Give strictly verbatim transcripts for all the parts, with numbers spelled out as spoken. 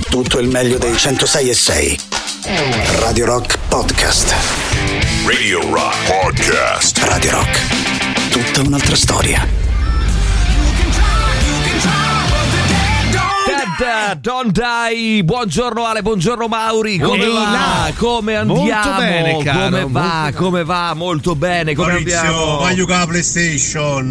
tutto il meglio dei centosei e sei. Radio Rock Podcast. Radio Rock Podcast. Radio Rock. Tutta un'altra storia. Dead, don't die. Buongiorno Ale, buongiorno Mauri. Come Ehi, va? là. Come andiamo? Molto bene, caro, come va? molto Come va? Molto bene. Come Maurizio, abbiamo? vai a giocare alla PlayStation.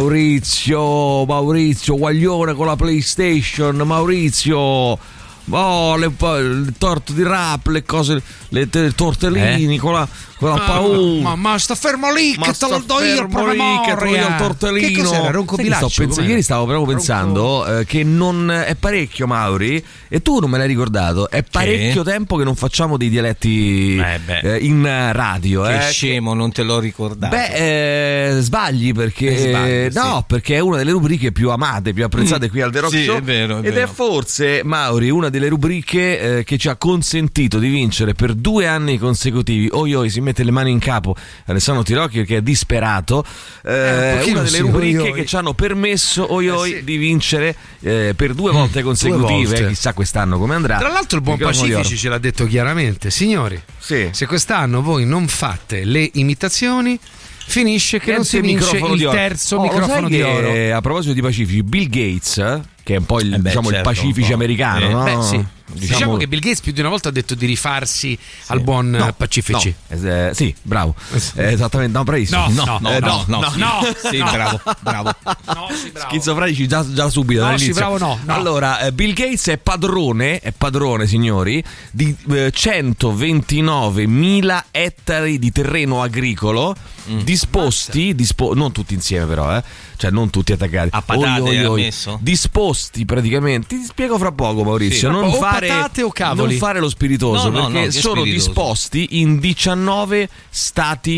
Maurizio, Maurizio, guaglione con la PlayStation. Maurizio. Oh, le, il torto di rap, le cose, le, le tortellini Eh? con la, con la Ah, paura. ma, ma sta fermo lì Ma che te lo sta do io il fermo lì, che te lo do io il tortellino. Che cos'era? Ronco Sai che sto Bilaccio? pens- Com'era? ieri stavo proprio Ronco- pensando eh, che non è parecchio, Mauri, e tu non me l'hai ricordato, è parecchio tempo che non facciamo dei dialetti Eh beh. eh, in radio. Che eh. scemo, non te l'ho ricordato. Beh, eh, sbagli perché Eh, sbagli, eh, no, sì. perché è una delle rubriche più amate, più apprezzate Mm, qui al The Rock sì, Show. è vero, è ed vero. è forse, Mauri, una delle rubriche eh, che ci ha consentito di vincere per due anni consecutivi. Oi oi, si mette le mani in capo Alessandro Tirocchi che è disperato. Eh, Eh, un è pochino una delle sì, rubriche oi, oi. che ci hanno permesso oi oi Eh, sì. di vincere eh, per due volte consecutive. volte. Eh, chissà quest'anno come andrà. Tra l'altro il buon Microfono di oro. Pacifici ce l'ha detto chiaramente. Signori, Sì. se quest'anno voi non fate le imitazioni, finisce che non Niente si vince microfono di il oro. terzo Oh, lo microfono sai di che, oro. eh, a proposito di Pacifici, Bill Gates, eh, che è un po' il, Eh beh, diciamo, certo, il Pacifici un po'. americano, Eh, no? Beh, sì. Diciamo, che Bill Gates più di una volta ha detto di rifarsi al buon No, eh, Pacifici. no, eh, sì, bravo. Eh, esattamente, no, bravissimo. No, no, eh, no, no, no, sì. no. Sì, bravo, bravo. No, sì, bravo. Schizofrenici già, già subito. No, dall'inizio. sì, bravo, no, no. Allora, eh, Bill Gates è padrone, è padrone, signori, di eh, centoventinovemila ettari di terreno agricolo Mm. disposti, dispo- non tutti insieme però, eh, cioè non tutti attaccati. A patate ha messo? Disposti praticamente, ti spiego fra poco Maurizio, Sì. non O fare, patate o cavoli? non fare lo spiritoso, No, no, perché no, che sono spiritoso. disposti in diciannove stati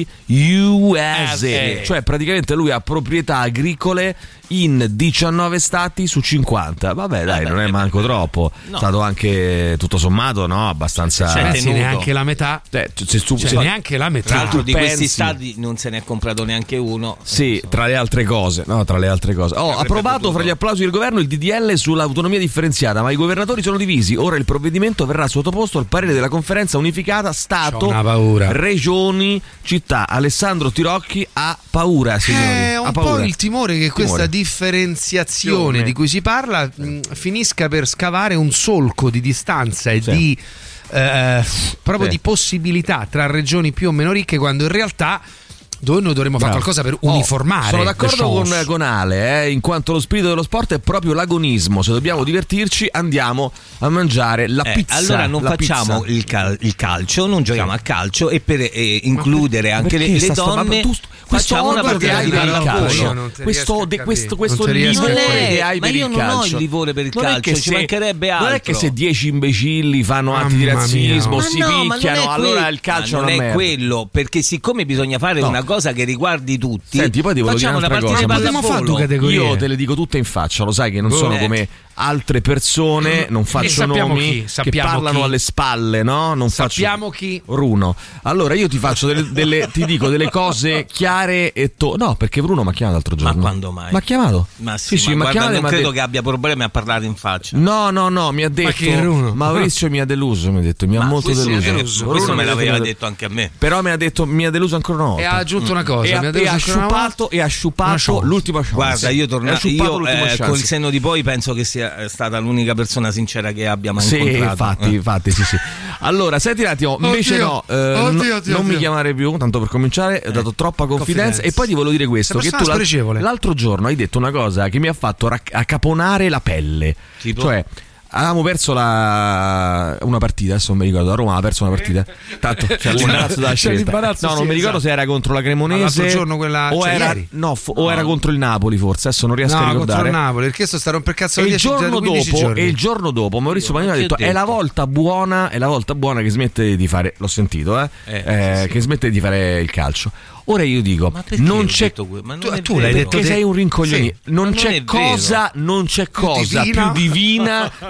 U S, Eh, cioè praticamente lui ha proprietà agricole in diciannove stati su cinquanta. Vabbè, dai, Vabbè, non è eh, manco eh, troppo. È no. stato anche tutto sommato, no? Abbastanza. Cioè, Ragazzi, tenuto. neanche la metà. Eh, se tu- Cioè, se- neanche la metà. Tra l'altro di pensi- questi stati non se ne è comprato neanche uno. Sì, tra le altre cose, no, tra le altre cose. Oh, Avrebbe approvato potuto. fra gli applausi del governo il D D L sull'autonomia differenziata, ma i governatori sono divisi. Ora il provvedimento verrà sottoposto al parere della conferenza unificata Stato, C'ho una paura. regioni, città. Alessandro Tirocchi ha paura, signori. È ha un paura. po' il timore che questa Timore. differenziazione di cui si parla mh, finisca per scavare un solco di distanza e Sì. di eh, proprio Sì. di possibilità tra regioni più o meno ricche, quando in realtà noi noi dovremmo fare Bravo. qualcosa per Oh, uniformare. sono le d'accordo con, chance. con Ale, eh, in quanto lo spirito dello sport è proprio l'agonismo. Se dobbiamo divertirci, andiamo a mangiare la Eh, pizza. allora non la facciamo pizza. il, cal- il calcio, non giochiamo a calcio e per eh, includere anche le, Perché le sta sta- ma donne tu- questo facciamo una odio che partita hai di per il pallavolo. calcio, Io non ti questo, riesco a de- capire. questo, questo Non ti riesco a livore capire. che hai Ma per io il non ho calcio. il livore per il Non è calcio, che ci se- mancherebbe Non è altro. che se dieci imbecilli fanno Mamma atti di razzismo, mia. si Ma no, ma non picchiano, è allora que- il calcio ma non è una è merda. quello, perché siccome bisogna fare No. una cosa che riguardi tutti, Senti, poi ti volevo dire facciamo una un'altra partita cosa. di Ma potremmo fare due pallavolo. categorie. Io te le dico tutte in faccia, lo sai che non Boh. sono Eh. come altre persone, non faccio sappiamo nomi chi, che sappiamo parlano chi. alle spalle, no? Non Sappiamo faccio chi. Bruno. Allora io ti faccio delle, delle- ti dico delle cose chiare e to- no, perché Bruno mi ha chiamato l'altro giorno. Ma quando mai? Mi ha chiamato? Ma sì, sì, ma mi ha guarda, chiamato e non mi ha credo detto- che abbia problemi a parlare in faccia. No, no, no, mi ha detto che Bruno? Maurizio mi ha deluso, mi ha detto, mi ha Ma molto questo, deluso. questo, Bruno questo mi me ha detto, l'aveva mi ha detto anche a me. Però mi ha detto mi ha deluso ancora una volta. E ha aggiunto una cosa. E ha, mi ha e detto ha ancora una volta. sciupato e ha Una sciupato chance. l'ultima chance. Guarda, io, torna- Ha sciupato io l'ultima eh, chance. col senno di poi penso che sia stata l'unica persona sincera che abbia mai Sì, incontrato. infatti, Eh. infatti, sì, sì. Allora, senti un attimo, invece Oddio, no, eh, oddio, no- oddio, non mi oddio. chiamare più, tanto per cominciare, ho dato troppa confidenza. Confidenza. E poi ti volevo dire questo, Sei che tu persona l'al- spregevole. l'altro giorno hai detto una cosa che mi ha fatto rac- accaponare la pelle. Tipo? Cioè, avevamo perso la... una partita, adesso non mi ricordo, la Roma aveva perso una partita. Tanto c'è l'imbarazzo della C'è scelta. l'imbarazzo, No, non sì, mi ricordo esatto. se era contro la Cremonese L'altro giorno quella- o cioè, era ieri. no, fo- o era contro il Napoli, forse, adesso non riesco a No, ricordare. contro il Napoli, perché sto stare un per cazzo E da il dieci giorno quindici dopo, giorni. e il giorno dopo Maurizio Pagnini ha Che ho detto, è la detto? volta buona, è la volta buona che smette di fare, l'ho sentito, eh, Eh, eh, sì, sì. che smette di fare il calcio. Ora io dico, Ma perché non hai c'è detto que- ma non Tu- è tu vero. l'hai detto perché te- sei un rincoglionito. Sì, non ma c'è non è cosa, non c'è cosa divina? più divina. No,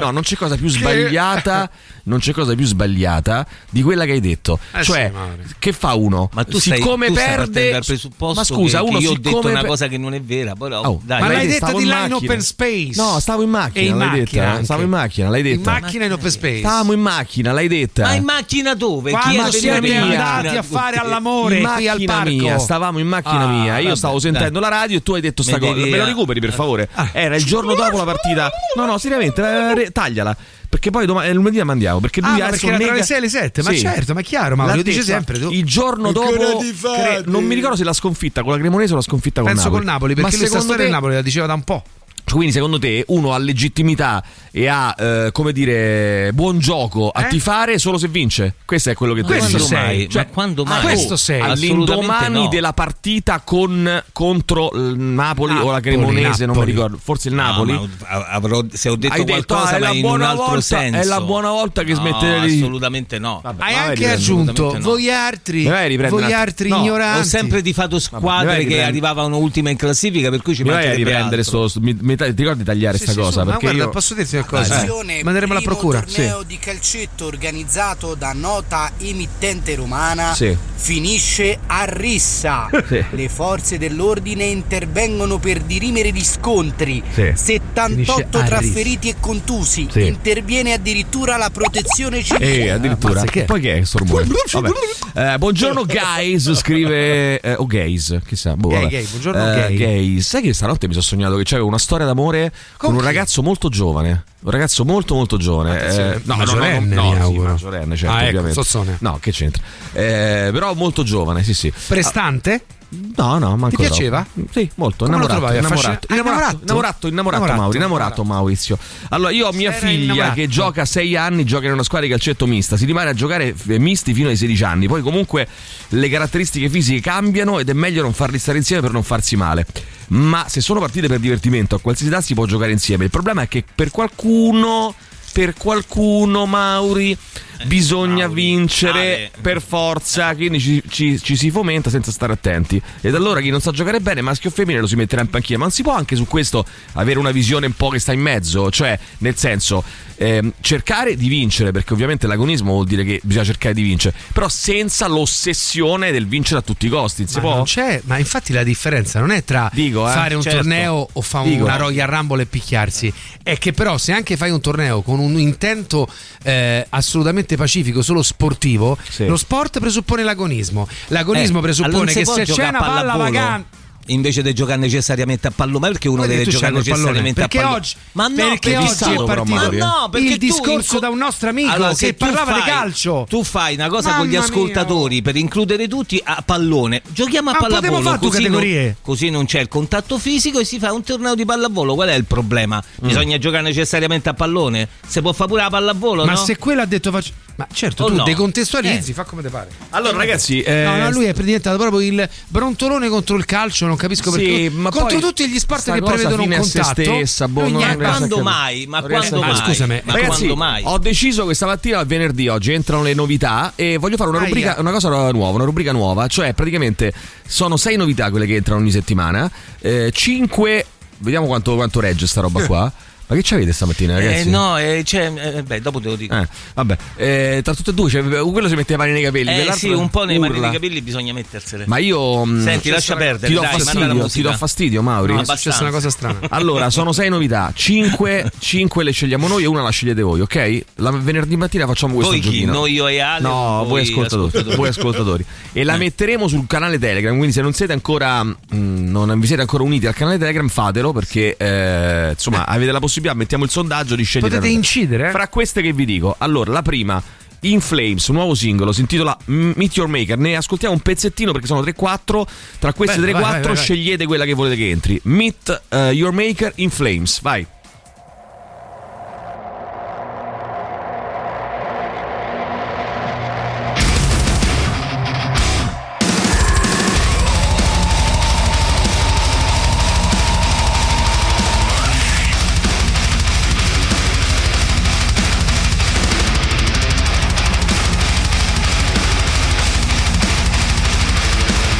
no, non c'è cosa più sbagliata, non c'è cosa più sbagliata di quella che hai detto. Eh cioè, sì, che fa uno? Ma tu stai, siccome tu stai perde partendo dal presupposto ma scusa, che, uno che io ho detto siccome una per- cosa che non è vera, però Oh, dai. Ma l'hai l'hai detto, detta stavo di in là in macchina. open space? No, stavo in macchina, E in l'hai macchina detta. anche. Stavo in macchina, l'hai In detta. macchina in open space. Stavamo in macchina, l'hai detta. Ma in macchina dove? Chi Quando è siete venuto in andati macchina? a fare all'amore in qui al macchina parco? mia, stavamo in macchina Ah, mia. Io vabbè, stavo sentendo la radio e tu hai detto sta Me cosa. devi- Me lo recuperi per favore? Era il giorno dopo la partita. No, no, seriamente, eh, re- tagliala. Perché poi domani, lunedì la mandiamo. Perché lui Ah, ma adesso perché era tra nega- le sei e le sette, ma Sì. certo, ma è chiaro, Mauro, L'ha lo dice detto sempre tu. il giorno dopo. cre- non mi ricordo se l'ha sconfitta con la Cremonese o l'ha sconfitta con Penso Napoli. col Napoli, perché Ma lui sta secondo storia del te- Napoli la diceva da un po'. Quindi secondo te uno ha legittimità e ha, eh, come dire, buon gioco a Eh? tifare solo se vince? Questo è quello che tu Questo dici. Quando sei. mai? Cioè, Ma quando mai? questo sei. Assolutamente All'indomani no. della partita con, contro il Napoli, o la Napoli, Cremonese, non mi Napoli. ricordo, forse il No, Napoli. ma avrò, se ho detto Hai detto, qualcosa, ah, è ma la in un buona altro volta- senso. è la buona volta che No, smettete di- assolutamente no. Vabbè, Hai ma vai, anche riprendi. aggiunto assolutamente no. voi altri, Mi vai a riprendere voi un attimo? altri No, ho ignoranti. Ho sempre tifato Vabbè, squadre vai, che riprendi. arrivavano ultima in classifica, per cui ci Mi vai a mancherebbe riprendere altro. sto, mi- mi- ti ricordi di tagliare Sì, sta sì, cosa? sì, ma perché guarda, io... posso dirti una cosa? Attenzione, Manderemo la primo procura. torneo di calcetto organizzato da nota emittente romana Sì. finisce a rissa. Sì. Le forze dell'ordine intervengono per dirimere gli scontri. Sì. settantotto Finisce a tra rissa. feriti e contusi. Sì. Interviene addirittura la protezione civile. Eh, addirittura. Mazza, che è? Poi che è sto rumore? Vabbè. Eh, buongiorno guys, scrive eh, o gays, chissà. Boh, Gay, vabbè. gay, buongiorno, Eh, gay. gays. Sai che stanotte mi sono sognato che c'avevo una storia d'amore con, Con un chi? ragazzo molto giovane. Un ragazzo molto molto giovane. Attenzione, Eh, no, maggiorenne, no, no, no, mi sì, auguro. maggiorenne, certo, Ah, ecco, ovviamente. zozzone. No, che c'entra? Eh, però molto giovane, sì, sì. Prestante? No, no, manco Ti piaceva? troppo. Sì, molto. Come lo Innamorato, trovavi? innamorato, Affascin- Ah, innamorato, innamorato, innamorato? innamorato, Innamorato, Mauri, innamorato Maurizio. Allora, io ho mia Era figlia innamorato. che gioca a sei anni, gioca in una squadra di calcetto mista, si rimane a giocare eh, misti fino ai sedici anni, poi comunque le caratteristiche fisiche cambiano ed è meglio non farli stare insieme per non farsi male. Ma se sono partite per divertimento, a qualsiasi età si può giocare insieme. Il problema è che per qualcuno per qualcuno, Mauri, bisogna Mauri, vincere Ale. per forza, quindi ci, ci- ci si fomenta senza stare attenti. Ed allora chi non sa giocare bene, maschio o femmine, lo si metterà in panchina. Ma non si può anche su questo avere una visione un po' che sta in mezzo? Cioè, nel senso, ehm, cercare di vincere, perché ovviamente l'agonismo vuol dire che bisogna cercare di vincere, però senza l'ossessione del vincere a tutti i costi. Non si Ma può? non c'è, ma infatti la differenza non è tra Dico, eh, fare un certo. torneo o fare Dico. una Royal Rumble e picchiarsi, è che però se anche fai un torneo con un intento eh, assolutamente pacifico, solo sportivo, Sì. lo sport presuppone l'agonismo. L'agonismo Eh, allora presuppone non si che può se giocare c'è a una palla pallavolo vagante. invece di giocare necessariamente a pallone, perché uno Poi deve tu giocare c'hai col pallone. necessariamente Perché a pallone. oggi, ma no, perché oggi è fissato, però, partito Mauri, eh. ma no, perché il tu discorso inco- da un nostro amico Allora, se che tu parlava fai- di calcio. Tu fai una cosa Mamma con gli ascoltatori mia. per includere tutti a pallone. Giochiamo a Ma potevo pallavolo, fare due così non, categorie. così non c'è il contatto fisico e si fa un torneo di pallavolo. Qual è il problema? Bisogna giocare necessariamente a pallone? Se può fare pure a pallavolo, Ma no? se quello ha detto faccio... Ma certo, O tu no? decontestualizzi, Eh. fa come te pare. Allora, ragazzi, eh, No, no, lui è diventato proprio il brontolone contro il calcio, non capisco Sì, perché. ma contro poi tutti gli sport sta che cosa prevedono un fine a se contatto. stessa, boh, lui non Ma niente. riesco a quando capire. mai? Ma Non riesco quando a Ma mai? scusami, ma Ragazzi, quando mai? ho deciso questa mattina, venerdì, oggi entrano le novità e voglio fare una Aia. rubrica, una cosa nuova, una rubrica nuova, cioè praticamente sono sei novità quelle che entrano ogni settimana, eh, cinque, vediamo quanto, quanto regge sta roba qua. Ma che c'avete stamattina, ragazzi? Eh no, eh, cioè, eh, beh, dopo te lo dico. Eh, vabbè, eh, tra tutte e due, cioè, quello si mette le mani nei capelli, Eh quell'altro sì, un po' nei mani urla. dei capelli bisogna mettersele. Ma io mh, Senti, lascia perdere, ti do dai, manda la fastidio, ti musica. do fastidio, Mauri. No, È successa una cosa strana. Allora, sono sei novità, cinque, cinque le scegliamo noi e una la scegliete voi, ok? La venerdì mattina facciamo questo Voi chi? giochino. Noi, io e Ale? No, o voi ascoltatori, voi ascoltatori. E la Eh. metteremo sul canale Telegram, quindi se non siete ancora mh, non vi siete ancora uniti al canale Telegram, fatelo perché eh, insomma, avete la possibilità, mettiamo il sondaggio di scegliere. Potete incidere, eh? Fra queste che vi dico. Allora, la prima In Flames, un nuovo singolo, si intitola Meet Your Maker. Ne ascoltiamo un pezzettino perché sono tre quattro. Tra queste Bello, tre vai, quattro vai, vai. scegliete quella che volete che entri. Meet eh, Your Maker, In Flames. Vai.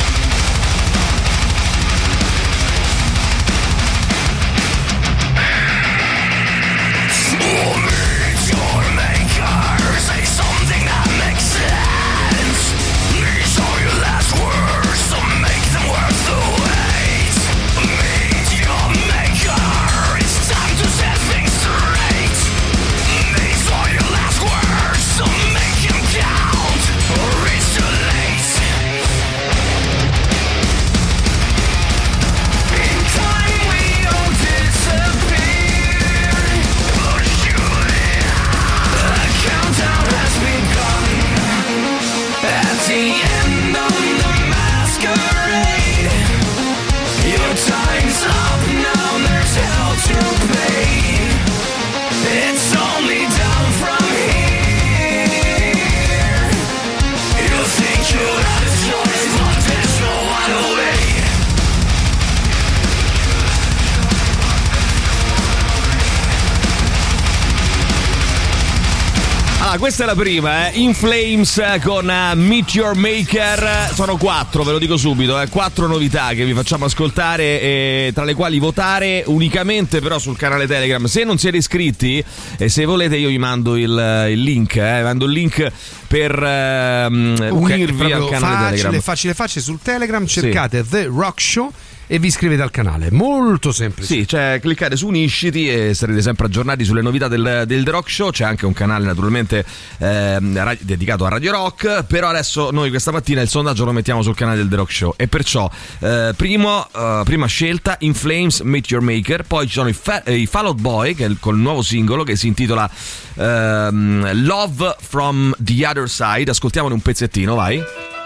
Meet Allora, questa è la prima, eh. In Flames con uh, Meet Your Maker. Sono quattro, ve lo dico subito, eh. Quattro novità che vi facciamo ascoltare, eh, tra le quali votare unicamente però sul canale Telegram. Se non siete iscritti e se volete io vi mando il, il link, eh. mando il link per uh, unirvi al canale facile, Telegram. Facile, facile, sul Telegram cercate sì. The Rock Show e vi iscrivete al canale, molto semplice. Sì, cioè cliccate su unisciti e sarete sempre aggiornati sulle novità del, del The Rock Show. C'è anche un canale naturalmente eh, ra- dedicato a Radio Rock, però adesso noi questa mattina il sondaggio lo mettiamo sul canale del The Rock Show e perciò eh, primo, uh, prima scelta In Flames, Meet Your Maker, poi ci sono i, fa- i Fall Out Boy che è il, col nuovo singolo che si intitola ehm, Love From The Other Side. Ascoltiamone un pezzettino, vai.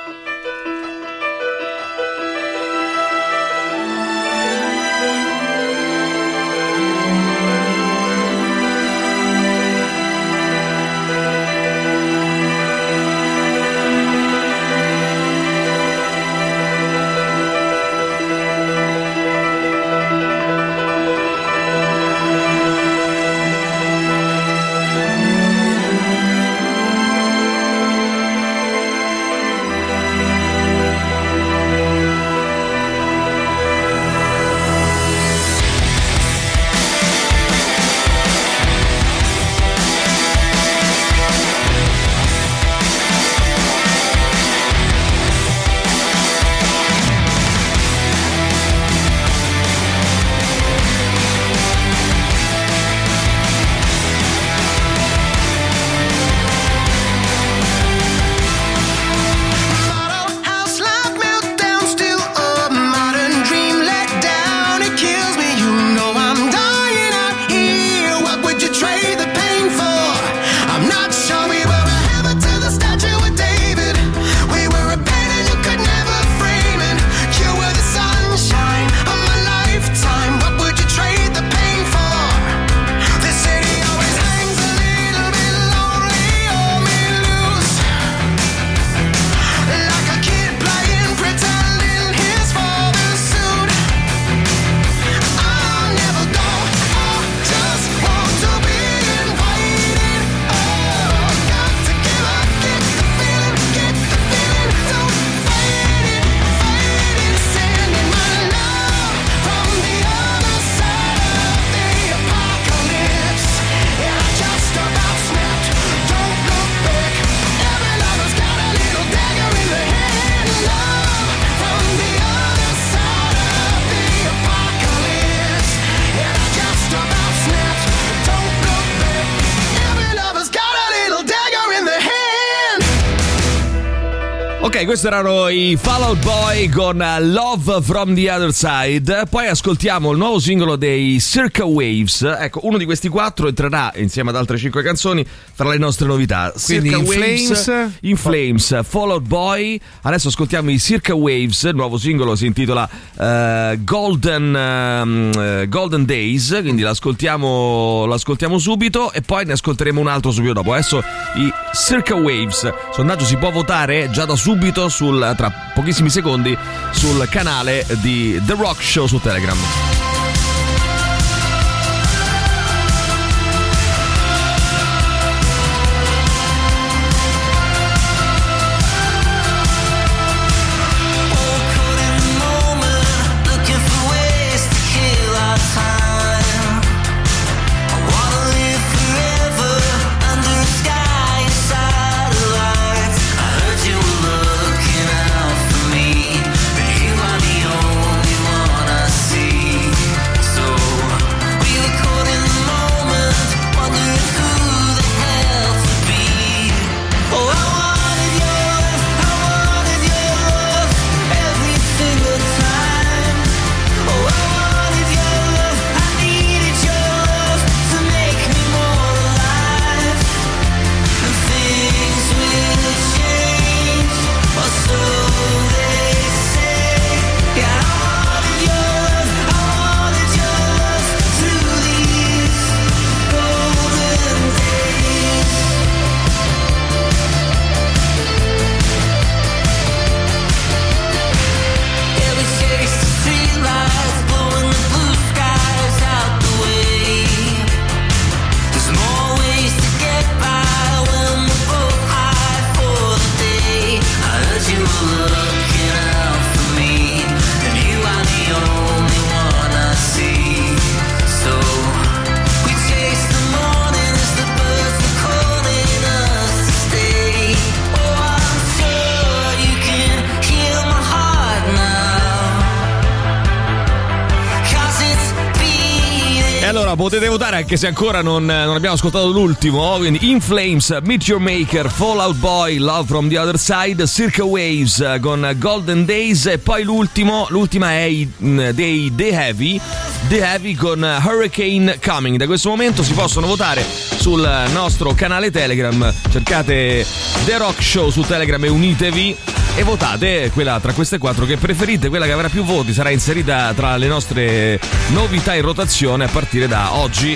Ok, questi erano i Fall Out Boy con Love From The Other Side. Poi ascoltiamo il nuovo singolo dei Circa Waves. Ecco, uno di questi quattro entrerà insieme ad altre cinque canzoni fra le nostre novità. Quindi Circa In Waves, Flames, In Flames, Fall Out Boy. Adesso ascoltiamo i Circa Waves. Il nuovo singolo si intitola uh, Golden, uh, Golden Days. Quindi l'ascoltiamo, l'ascoltiamo subito e poi ne ascolteremo un altro subito dopo. Adesso i Circa Waves. Il sondaggio si può votare già da subito sul, tra pochissimi secondi sul canale di The Rock Show su Telegram. See Allora potete votare anche se ancora non, non abbiamo ascoltato l'ultimo. Quindi In Flames, Meet Your Maker, Fall Out Boy, Love from the Other Side, Circa Waves con Golden Days e poi l'ultimo, l'ultima è dei The Heavy, The Heavy con Hurricane Coming. Da questo momento si possono votare sul nostro canale Telegram, cercate The Rock Show su Telegram e unitevi e votate quella tra queste quattro che preferite, quella che avrà più voti sarà inserita tra le nostre novità in rotazione a partire da oggi.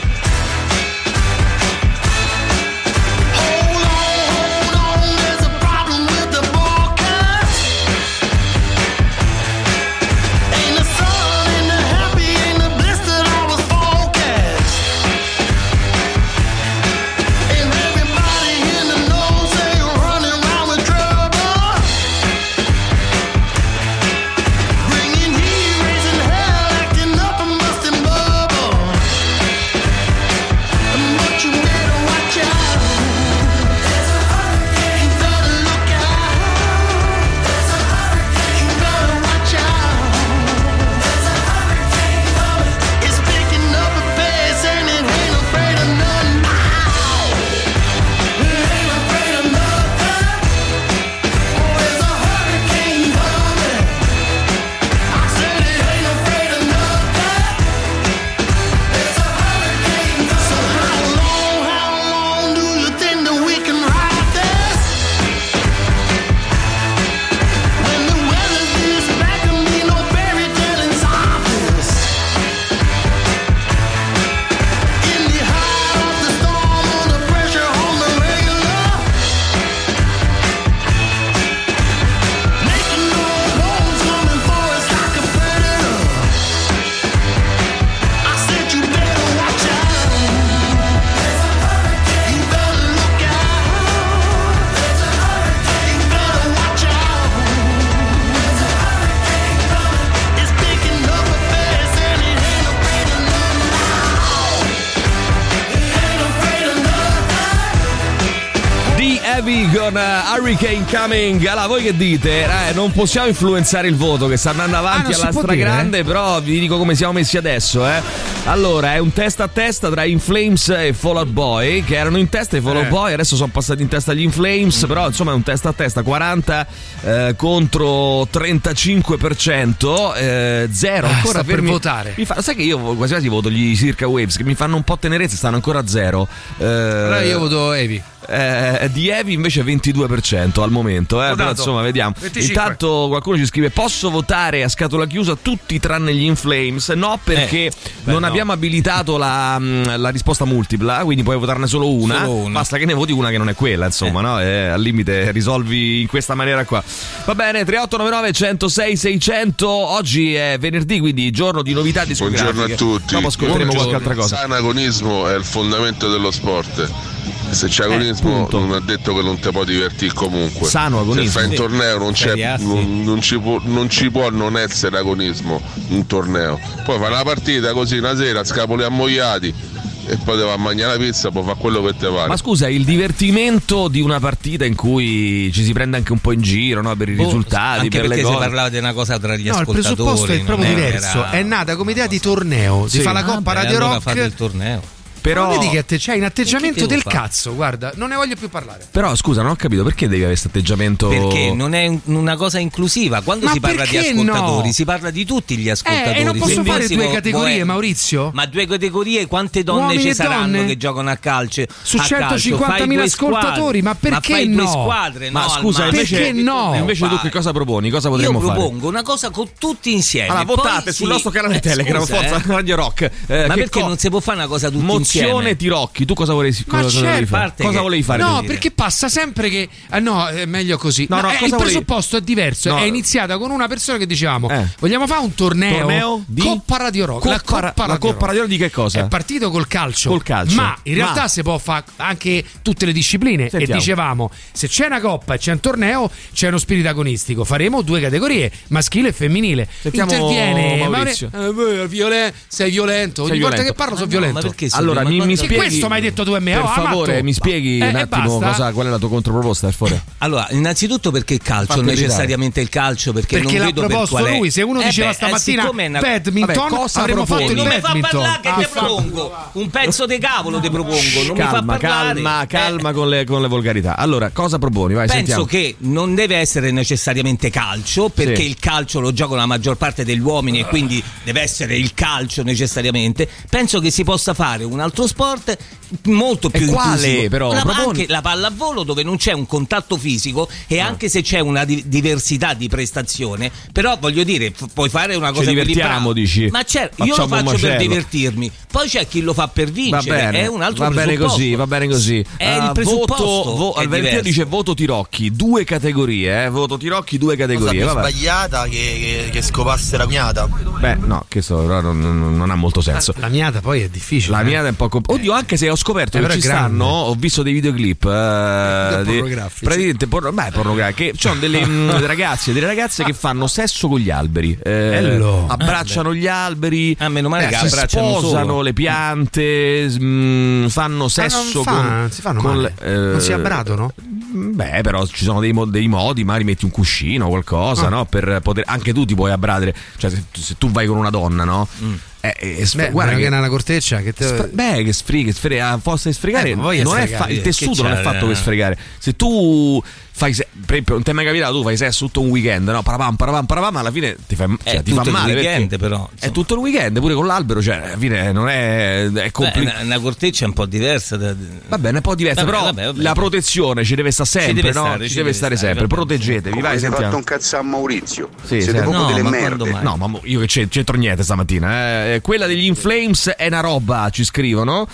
Con Hurricane Coming. Allora voi che dite? Eh, non possiamo influenzare il voto che sta andando avanti ah, alla stragrande, eh? Però vi dico come siamo messi adesso, eh. Allora è un testa a testa tra In Flames e Fall Out Boy, che erano in testa i Fall Out eh. Boy, adesso sono passati in testa gli In Flames, mm. però insomma è un testa a testa, quaranta eh, contro trentacinque per cento, eh, zero ah, ancora per votare. Mi fa, sai che io quasi quasi voto gli Circa Waves che mi fanno un po' tenerezza, stanno ancora a zero. Eh, allora io voto Heavy. Eh, di Heavy invece ventidue per cento al momento, eh, però insomma vediamo. venticinque. Intanto qualcuno ci scrive: posso votare a scatola chiusa tutti tranne gli In Flames? No, perché eh, beh, non no. abbiamo abilitato la, la risposta multipla, quindi puoi votarne solo una. solo una basta che ne voti una che non è quella, insomma, eh. no? Eh, al limite risolvi in questa maniera qua. Va bene, tre otto nove nove uno zero sei sei zero zero. Oggi è venerdì, quindi giorno di novità discografiche. Buongiorno a tutti. Dopo ascolteremo Buongiorno. qualche altra cosa. Sano agonismo è il fondamento dello sport. Se c'è agonismo eh, non ha detto che non ti può divertire comunque. Sano agonismo. Se fai un torneo non, c'è, non, non, ci può, non ci può non essere agonismo un torneo. Poi fai una partita così una sera, scapoli ammogliati e poi te va a mangiare la pizza, puoi fare quello che te pare. Ma scusa, il divertimento di una partita in cui ci si prende anche un po' in giro, no? Per i oh, risultati, anche per perché le cose. si parlava di una cosa tra gli no, ascoltatori. Il presupposto è proprio diverso. Era... È nata come idea di torneo. Si sì. fa la Coppa ah, Radio allora Rock. Fate il torneo. Però non vedi che te c'hai un atteggiamento del fare? cazzo, guarda, non ne voglio più parlare. Però scusa, non ho capito perché devi avere questo atteggiamento. Perché non è una cosa inclusiva. Quando Ma si parla di ascoltatori, no? si parla di tutti gli ascoltatori. Eh, e non posso Quindi fare due può, categorie, può... Maurizio? Ma due categorie, quante donne Uomini ci e saranno donne? che giocano a calcio? Su a centocinquantamila ascoltatori, ma perché ma fai no? Due squadre, ma no, scusa, invece, perché no? Invece tu che cosa proponi? Cosa potremmo fare? Io propongo fare? una cosa con tutti insieme. Allora, Poi votate sì. sul nostro canale eh, Telegram, scusa, Forza eh. Radio Rock. Eh, ma che perché co- non si può fare una cosa tutti Mozione insieme? Tirocchi, tu cosa volevi, ma cosa volevi fare? Cosa che... volevi fare? No, perché passa sempre che ah, no, è meglio così. No, no, eh, cosa il volevi... presupposto è diverso. No. È iniziata con una persona che dicevamo: eh. vogliamo fare un torneo, torneo di Coppa Radio Rock. Coppa, la Coppa, la Radio, Coppa Radio Rock di che cosa? È partito col calcio. Col calcio. Ma in realtà ma... si può fare anche tutte le discipline. Sentiamo. E dicevamo: se c'è una coppa e c'è un torneo, c'è uno spirito agonistico. Faremo due categorie, maschile e femminile. Sentiamo Interviene Maurizio. Maure... eh, violen... sei violento. Ogni sei volta violento. che parlo ah, sono no, violento. Allora, allora mi, mi spieghi, questo mi hai detto tu e me, per oh, favore Amato. mi spieghi Eh, un e attimo basta. cosa, qual è la tua controproposta per favore. Allora, innanzitutto perché il calcio, Fatti necessariamente il calcio, perché, Perché non l'ha vedo per proposto qual è. lui, se uno Eh diceva beh, stamattina eh, siccome è una- badminton, Vabbè, cosa avremmo fatto proponi? il non mi fa badminton. parlare che Ah, te fa- propongo un pezzo di cavolo te propongo, non calma, mi fa parlare. calma, calma con le, con le volgarità. Allora, cosa proponi? Vai, Penso sentiamo. che non deve essere necessariamente calcio, perché Sì. il calcio lo giocano la maggior parte degli uomini e quindi deve essere il calcio necessariamente. Penso che si possa fare un altro sport molto più E quale, inclusivo. però? La, Proponi- anche la pallavolo, dove non c'è un contatto fisico e anche se c'è una di- diversità di prestazione, però voglio dire, f- puoi fare una cosa divertiamo, equilibrata. dici? Ma certo, io lo Facciamo un faccio per macello. divertirmi, poi c'è chi lo fa per Va vincere, bene, è un altro va bene presupposto. così, va bene così. È il Ah, presupposto voto, vo- è Albertino diverso. dice voto Tirocchi, due categorie, eh, voto Tirocchi, due categorie. Cosa più Vabbè. sbagliata che, che, che scopasse la cognata. Beh, no, questo però non, non- non ha molto senso. La miata poi è difficile. La eh. mia è un po' comp- Oddio, anche se ho scoperto Eh, che però ci è grande. stanno, ho visto dei videoclip eh, di- pornografici. praticamente porno, beh, pornografici, che ci sono delle mh, ragazze e delle ragazze che fanno sesso con gli alberi, eh, Bello. abbracciano gli alberi, Ah, meno male eh, che si abbracciano sposano solo. le piante, mh, fanno Ah, sesso non fa- con, si fanno con male. le- eh, Non si abbradono? Beh, però ci sono dei, mo- dei modi, magari metti un cuscino o qualcosa, Ah. no? Per poter, anche tu ti puoi abbradere, cioè se, se tu vai con una donna, no? Eh, eh, sf- Beh, guarda che che, è una corteccia che te... sfre- beh, che sfrega, sfrega, a forza di sfregare, Eh, ma voglia non è sfregare, fa- il che tessuto non è c'è, fatto eh. per sfregare. Se tu fai, se- per esempio, non ti è mai capitato, tu fai sesso tutto un weekend, no? Parapam, parapam, parapam, alla fine ti, fai, cioè, È ti fa tutto il male. weekend, perché però, è insomma. tutto il weekend, pure con l'albero, cioè, alla fine non è, è Beh, complicato. una, una corteccia è un po' diversa da- Va bene, è un po' diverso, Vabbè, però vabbè, vabbè. la protezione ci deve stare sempre, deve no? stare, ci ci deve deve stare stare, sempre, vabbè. proteggetevi, vai, sentiamo. cazzo a Maurizio. Sì, Siete sì. proprio No, delle ma merde. quando mai? No, ma mo- io che c'è- c'entro niente stamattina. Eh. Quella degli Inflames è una roba, ci scrivono.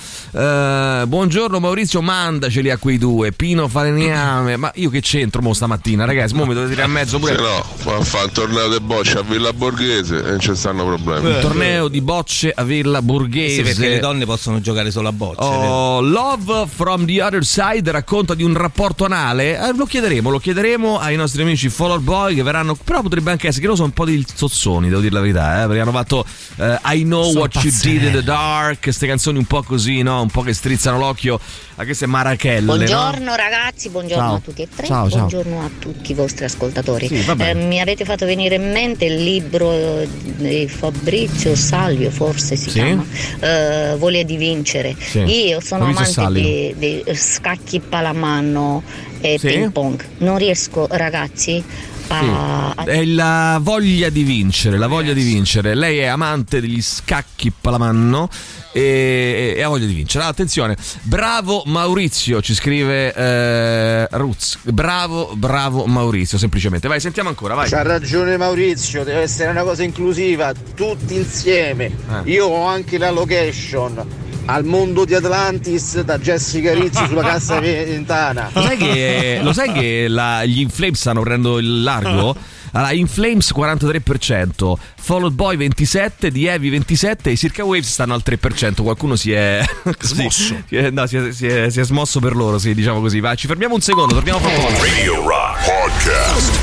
Eh, buongiorno Maurizio, mandaceli a quei due. Pino Falegname. Ma io che c'entro mo stamattina, ragazzi? Mo mi dovete tirare a mezzo pure. Se no, fa a fare il torneo di bocce a Villa Borghese e non ci stanno problemi. Un torneo di bocce a Villa Borghese. Sì, perché le donne possono giocare solo a bocce. vero? Oh, Love from the Other Side racconta di un rapporto anale. Eh, lo chiederemo, lo chiederemo ai nostri amici Fall Out Boy che verranno. Però potrebbe anche essere che loro sono un po' dei zozzoni, devo dire la verità. Eh, perché hanno fatto eh, I Know Sono What You pazzeschi. Did in the Dark. Queste canzoni un po' così, no? Un po' che strizzano l'occhio a queste marachelle. Buongiorno no? ragazzi, buongiorno Ciao. a tutti e tre, Ciao, ciao. buongiorno a tutti i vostri ascoltatori. Sì, va bene. Eh, mi avete fatto venire in mente il libro di Fabrizio Salvio, forse si Sì? chiama, eh, Voglia di vincere. Sì. Io sono Fabrizio amante Salvio. di, di scacchi palamano e Sì? ping pong. Non riesco, ragazzi, a... a- È la voglia di vincere, la voglia di vincere. Lei è amante degli scacchi palamanno e, e ha voglia di vincere. Attenzione, bravo Maurizio, ci scrive eh, Ruz. Bravo, bravo Maurizio, semplicemente. Vai, sentiamo ancora, vai. C'ha ragione Maurizio, deve essere una cosa inclusiva, tutti insieme. Eh. Io ho anche la location al mondo di Atlantis da Jessica Rizzi sulla Cassa Ventana. Lo sai che, lo sai che la- gli Inflames stanno prendendo il largo? Allora, Inflames quarantatré per cento, Fall Out Boy ventisette, The Heavy ventisette e i Circa Waves stanno al tre per cento. Qualcuno si è smosso. Si è, no, si è, si, è, si è smosso per loro, sì, diciamo così. Vai, ci fermiamo un secondo, torniamo fra poco. Radio Rock Podcast.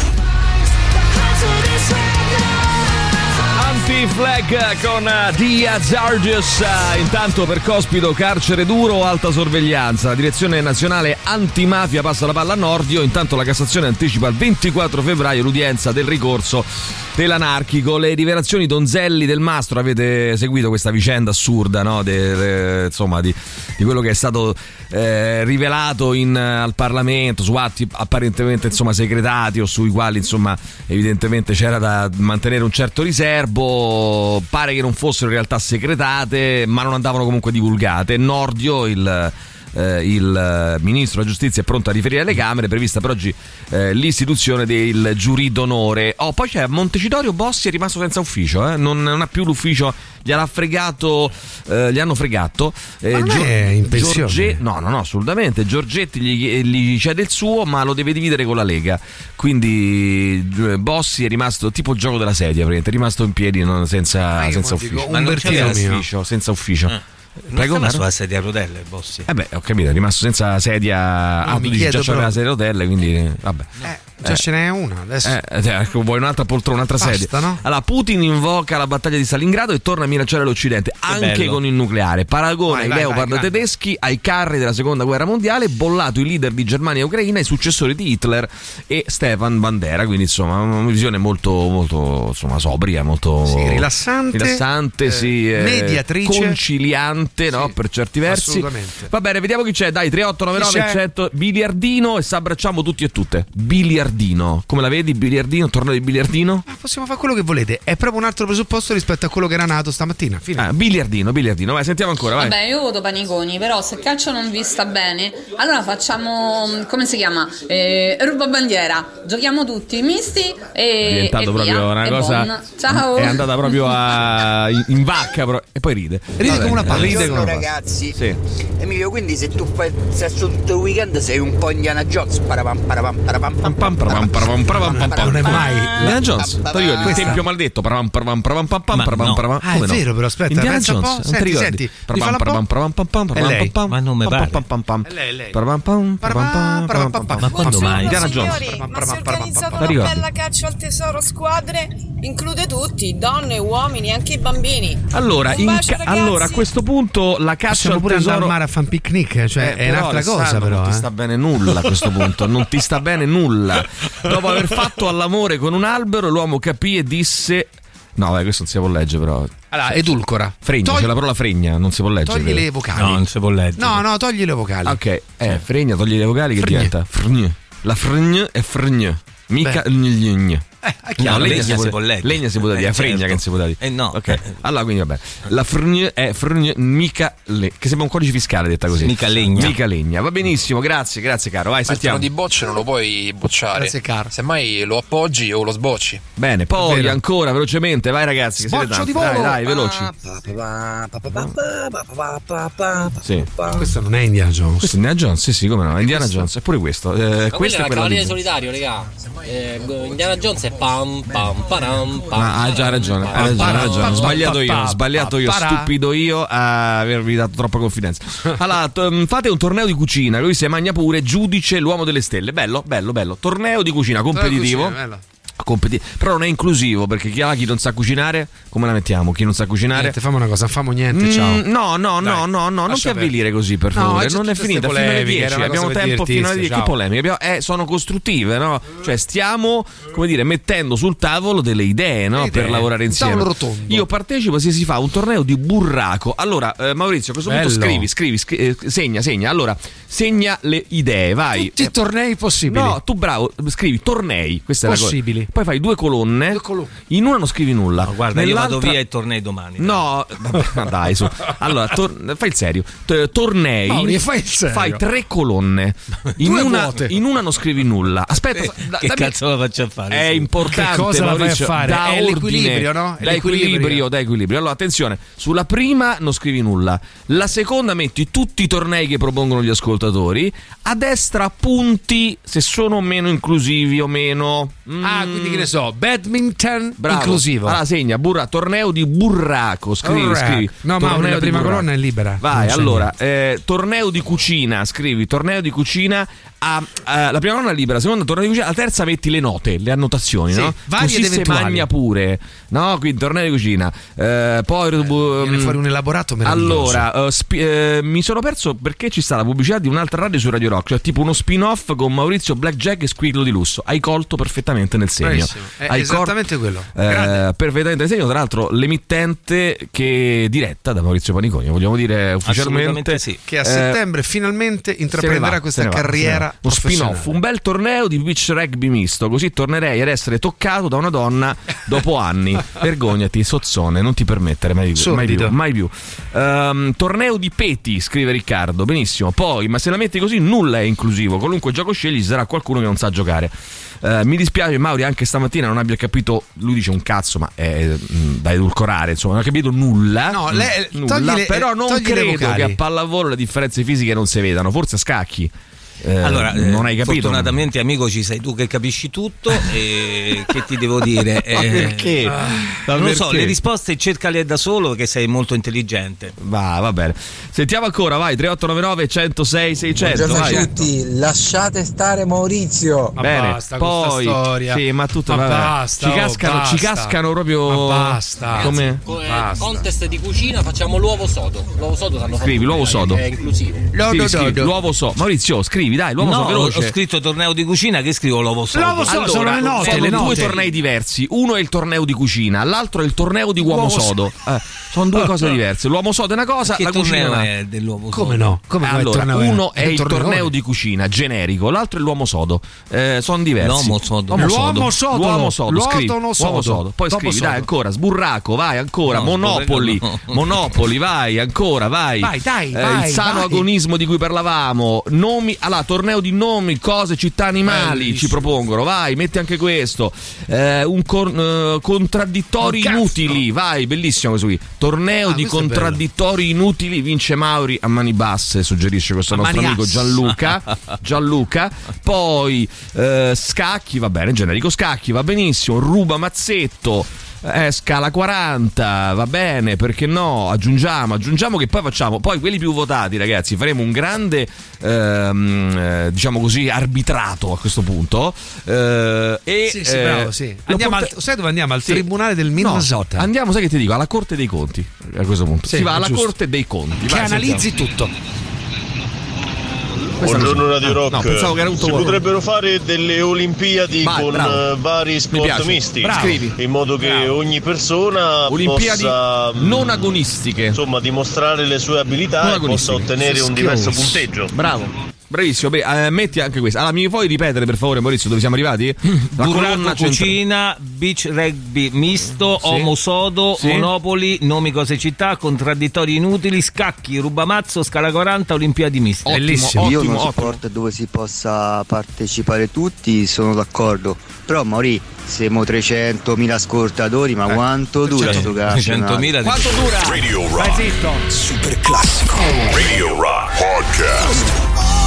Anti-Flag con uh, The Hazardous. Uh, intanto per Cospito carcere duro, alta sorveglianza. La direzione nazionale antimafia passa la palla a Nordio. Intanto la Cassazione anticipa il ventiquattro febbraio l'udienza del ricorso dell'anarchico. Le rivelazioni Donzelli del Mastro, avete seguito questa vicenda assurda, no? De, de, insomma di, di quello che è stato eh, rivelato in, al Parlamento su atti apparentemente insomma segretati o sui quali insomma evidentemente c'era da mantenere un certo riservo. Pare che non fossero in realtà segretate, ma non andavano comunque divulgate. Nordio, il Eh, il eh, ministro della giustizia è pronto a riferire alle Camere, prevista per oggi eh, l'istituzione del giurì d'onore. Oh, poi c'è Montecitorio Bossi, è rimasto senza ufficio, eh? non, non ha più l'ufficio, gliel'ha fregato, eh, gli hanno fregato. Eh, Ma non Gior- è in pensione? Giorge- no, no, no, assolutamente. Giorgetti gli, gli cede il suo, ma lo deve dividere con la Lega. Quindi eh, Bossi è rimasto tipo il gioco della sedia, praticamente, è rimasto in piedi non- senza, io senza dico, ufficio. un Ma non Bertino c'era mio. ufficio, senza ufficio. Eh. Prego, non stava Maro? sulla sedia a rotelle, Bossi. Eh beh, ho capito, è rimasto senza sedia. No, ah, mi tu dici chiedo già c'aveva però- la sedia a rotelle, quindi vabbè. Eh. Già ce n'è una adesso. Eh, eh, vuoi un'altra poltrona, un'altra Basta, sedia? no? Allora, Putin invoca la battaglia di Stalingrado e torna a minacciare l'Occidente, anche bello. con il nucleare. Paragona Vai, i vai, Leopard vai, grande. tedeschi ai carri della seconda guerra mondiale, bollato i leader di Germania e Ucraina, i successori di Hitler e Stefan Bandera. Quindi, insomma, una visione molto, molto insomma, sobria, molto Sì, rilassante, rilassante, eh, sì, eh, mediatrice, conciliante, no? Sì, Per certi versi. assolutamente. Va bene, vediamo chi c'è. Dai, tre otto nove nove Chi c'è? cento biliardino e s'abbracciamo tutti e tutte. Biliardino, come la vedi? Biliardino, torneo di biliardino? Ma possiamo fare quello che volete. È proprio un altro presupposto rispetto a quello che era nato stamattina. Fine. Ah, biliardino, biliardino. Vai, sentiamo ancora, vai. Vabbè, io voto Paniconi, però se calcio non vi sta bene, allora facciamo, come si chiama? Eh, ruba bandiera. Giochiamo tutti misti e È diventato e proprio via. una E cosa. buon. Ciao. È andata proprio a, in, in vacca pro- e poi ride. Ride Vabbè, come una palla. Ride come una palla. ragazzi. Sì. Emilio, quindi se tu fai sesso tutto il weekend sei un po' Indiana Jones. Parapam, parapam, parapam, Pam, pam, parapam, parapam, parapam, pam, pam. Non è mai. Indiana Jones, ti ricordi il Questa- tempio maledetto? Parapam, parapam, parapam, pam, pam, Ma parapam, no. parapam. Ah, è Come no? vero, però aspetta, Indiana pensa un Jones, po'. non ti Senti, ricordi? senti, Parapam, rifalla un parapam, po'. parapam, pam, pam, È parapam, lei. pam, pam. Ma non mi Pam, pare. pam, pam, pam. È lei, è lei. Parapam, pam, parapam, pam, parapam, pam, pam. Ma quando mai? Indiana Jones. Signori, ma si è La organizzata una ricordi? bella caccia al tesoro squadre, include tutti, donne, uomini, anche i bambini. Allora, Un in bacio, ca- ragazzi. allora, a questo punto la caccia Possiamo al pure andare al tesoro mare a fan picnic, cioè Eh, è però, un'altra cosa Alessandro, però. non ti eh. sta bene nulla a questo punto, non ti sta bene nulla. Dopo aver fatto all'amore con un albero, l'uomo capì e disse: no, vai, questo non si può leggere, però. Allora, edulcora. Fregna, Togli- c'è la parola fregna, non si può leggere. Togli credo. le vocali. No, non si può leggere. No, no, togli le vocali. Ok, eh, fregna, togli le vocali che Fregne. diventa frgne. La frgne è frgne. Mica Beh. gn gn gn. Eh, è No, chiaro. legna, legna si si può, può leggere. legna si può dire, Eh, è fregna certo. che non si può dire. Eh, no. Ok, allora quindi vabbè. La frgne è frgne, mica le, che sembra un codice fiscale detta così. Mica legna. Mica legna. Va benissimo, grazie, grazie caro. Vai, Ma il sentiamo. freno di bocce non lo puoi bocciare. Grazie, caro. Semmai lo appoggi o lo sbocci. Bene, poi Vero. ancora velocemente, vai ragazzi, che siete Sboccio tanti. di volo. Dai, dai, veloci. Sì. Questo non è Indiana Jones. Questo è Indiana Jones, sì, sì, come no, Indiana Jones, è pure questo. Eh, questo è il quello Cavaliere di... Solitario, raga. Eh, Indiana Jones è pam pam param pam. Ma hai già ragione, hai ragione, hai ragione. Ho sbagliato io, ho sbagliato io, stupido io a avervi dato troppa confidenza. Allora, t- fate un torneo di cucina, lui si magna pure, giudice l'uomo delle stelle. Bello, bello, bello. Torneo di cucina competitivo. Cucina, bello. Competi- però non è inclusivo perché chi, ha, chi non sa cucinare, come la mettiamo? Chi non sa cucinare? Niente, fammi una cosa, non famo niente, ciao. Mm, no, no, Dai, no, no, no, non ti lascia avvilire così per No, favore. c'è non è tutte finita ste fino alle polemiche, dieci. era una Abbiamo cosa tempo fino alle dieci. Che divertista, polemiche? Abbiamo- eh, sono costruttive, no? Cioè, stiamo, come dire, mettendo sul tavolo delle idee, no? Le idee, Per lavorare un insieme. tavolo rotondo. Io partecipo se si fa un torneo di burraco. Allora, eh, Maurizio, a questo punto Bello. scrivi, scrivi, scri- eh, segna, segna. Allora, segna le idee, vai. Tutti i tornei possibili. No, tu bravo, scrivi tornei, questa è la cosa. Possibili. Poi fai due colonne. Due colonne. In una non scrivi nulla. No, guarda, io Nell'altra- vado via e tornei domani. No, vabbè, ma dai, su. Allora, tor- fai il serio. T- tornei. Mauri, fai il serio. Fai tre colonne. In Due una, vuote. in una non scrivi nulla. Aspetta, Eh, da- che dammi- cazzo la faccio a fare? È Sì. importante. Che cosa la vai a Maurizio, fare? Da È ordine, l'equilibrio, no? È Da l'equilibrio. equilibrio, da equilibrio. Allora, attenzione, sulla prima non scrivi nulla. La seconda metti tutti i tornei che propongono gli ascoltatori. A destra punti se sono meno inclusivi o meno. Mm. Ah, quindi che ne so, badminton Bravo. inclusivo. Allora segna burra, torneo di burraco. Scrivi, Burraco. scrivi. No, Torneo ma la di prima burraco. colonna è libera. Vai, Non c'è allora, eh, torneo di cucina. Scrivi torneo di cucina. A, a- la prima colonna è libera, la seconda torneo di cucina. La terza metti le note, le annotazioni, Sì, no? varie Così ed si eventuali. magna pure. No, quindi torneo di cucina. Eh, poi Viene um, fuori un elaborato meraviglioso. allora, eh, spi- eh, mi sono perso perché ci sta la pubblicità di un'altra radio su Radio Rock, cioè tipo uno spin-off con Maurizio Blackjack e Squillo di Lusso. Hai colto perfettamente nel segno. Bravissimo. È Hai esattamente quello. Eh, Grande. perfettamente nel segno. Tra l'altro, l'emittente che è diretta da Maurizio Paniconi, vogliamo dire ufficialmente. Assolutamente sì. Che a eh, settembre finalmente se ne intraprenderà va, questa se ne va, se ne carriera va. Uno professionale. spin-off, un bel torneo di beach rugby misto, così tornerei ad essere toccato da una donna dopo anni. Vergognati, sozzone, non ti permettere mai più. Mai più, Sordido. mai più. Ehm, torneo di peti, scrive Riccardo. Benissimo. Poi, ma se la metti così, nulla è inclusivo. Qualunque gioco scegli, ci sarà qualcuno che non sa giocare. Eh, mi dispiace, Mauri, anche stamattina non abbia capito. Lui dice un cazzo, ma è mh, da edulcorare. Insomma, non ha capito nulla. No, le- nulla togli le- però non togli le credo vocali. che a pallavolo le differenze fisiche non si vedano. Forse a scacchi. eh, allora, non hai capito. Fortunatamente, amico, ci sei tu che capisci tutto. E che ti devo dire? Ma eh, perché? Non Ma lo so, perché? le risposte cercale da solo, che sei molto intelligente. Va, va bene. Sentiamo ancora, vai, tre otto nove nove uno zero sei sei zero zero. Buongiorno a tutti, lasciate stare Maurizio. Ma bene, basta con sta poi storia. sì, ma tutto Ma vabbè. basta, ci oh, cascano, basta. ci cascano proprio. Ma basta. Come? Eh, Basta. contest di cucina, facciamo l'uovo sodo. L'uovo sodo l'hanno Scrivi, fatto l'uovo bene, sodo. È inclusivo. Scrivi, scrivi, l'uovo so. Maurizio, scrivi, dai, l'uovo No, so veloce. ho scritto torneo di cucina, che scrivo l'uovo sodo. L'uovo sodo, Allora, sono le note, sono le due note. tornei diversi. Uno è il torneo di cucina, l'altro è il torneo di uomo Uomo sodo. Eh, sono due cose diverse. L'uomo sodo è una cosa, Che la cucina è torneo una. è dell'uovo sodo? Come no? Come come Allora, torneo uno è, un il torneone? torneo di cucina generico, l'altro è l'uomo sodo. Eh, sono diversi. L'uomo sodo. L'uomo sodo. L'uomo sodo, L'uomo scrivi. sodo. Uomo sodo. Poi Dopo scrivi, sodo. dai, ancora, sburraco, vai, ancora, No, Monopoli, no. Monopoli, vai, ancora, vai. Vai, dai, Eh, vai, il sano vai. agonismo di cui parlavamo, nomi, allora, torneo di nomi, cose, città, animali, Bellissimo. ci propongono, vai, metti anche questo. Eh, un con- eh, contraddittori Oh, cazzo. inutili, vai, bellissimo questo qui. Torneo Ah, di questo è contraddittori inutili, vince Mauri a mani basse, suggerisce questo A nostro mani amico asse. Gianluca. Gianluca. Poi eh, scacchi, va bene, generico scacchi, va benissimo. Ruba mazzetto. Eh, scala quaranta, va bene, perché no? Aggiungiamo, aggiungiamo che poi facciamo, poi quelli più votati, ragazzi, faremo un grande, ehm, eh, diciamo così, arbitrato a questo punto. Eh, e, Sì, sì, eh, bravo, sì. lo Andiamo porta- al, sai dove andiamo? Al Sì. tribunale del No, Minnesota. andiamo, sai che ti dico, alla Corte dei Conti a questo punto. Sì, si va alla giusto. Corte dei Conti. Che Vai, analizzi sentiamo. tutto. Questa Buongiorno non- Radio ah, Rock. no, pensavo che era un si tuo- potrebbero fare delle Olimpiadi Vai, con bravo. eh, vari Mi sport piace. misti, Bravo. Scrivi. in modo che Bravo. ogni persona Olimpiadi possa mh, non agonistiche. insomma dimostrare le sue abilità Non e possa agonistiche. ottenere un Skills. diverso punteggio. Bravo. Bravissimo, beh, eh, metti anche questo. Allora, mi puoi ripetere per favore, Maurizio, dove siamo arrivati? La Burraco colonna centrale. cucina, beach rugby misto, Sì. Omo sodo, Sì. Monopoli, nomi cose città, contraddittori inutili, scacchi, rubamazzo, scala quaranta, Olimpiadi miste. Ottimo, Bellissimo. Io ottimo, uno ottimo. sport dove si possa partecipare tutti, sono d'accordo. Però Mauri, siamo trecentomila ascoltatori, ma quanto dura sto campionato? trecentomila Quanto dura? Radio Vai Rock. zitto. Super classico. Radio Rock Podcast.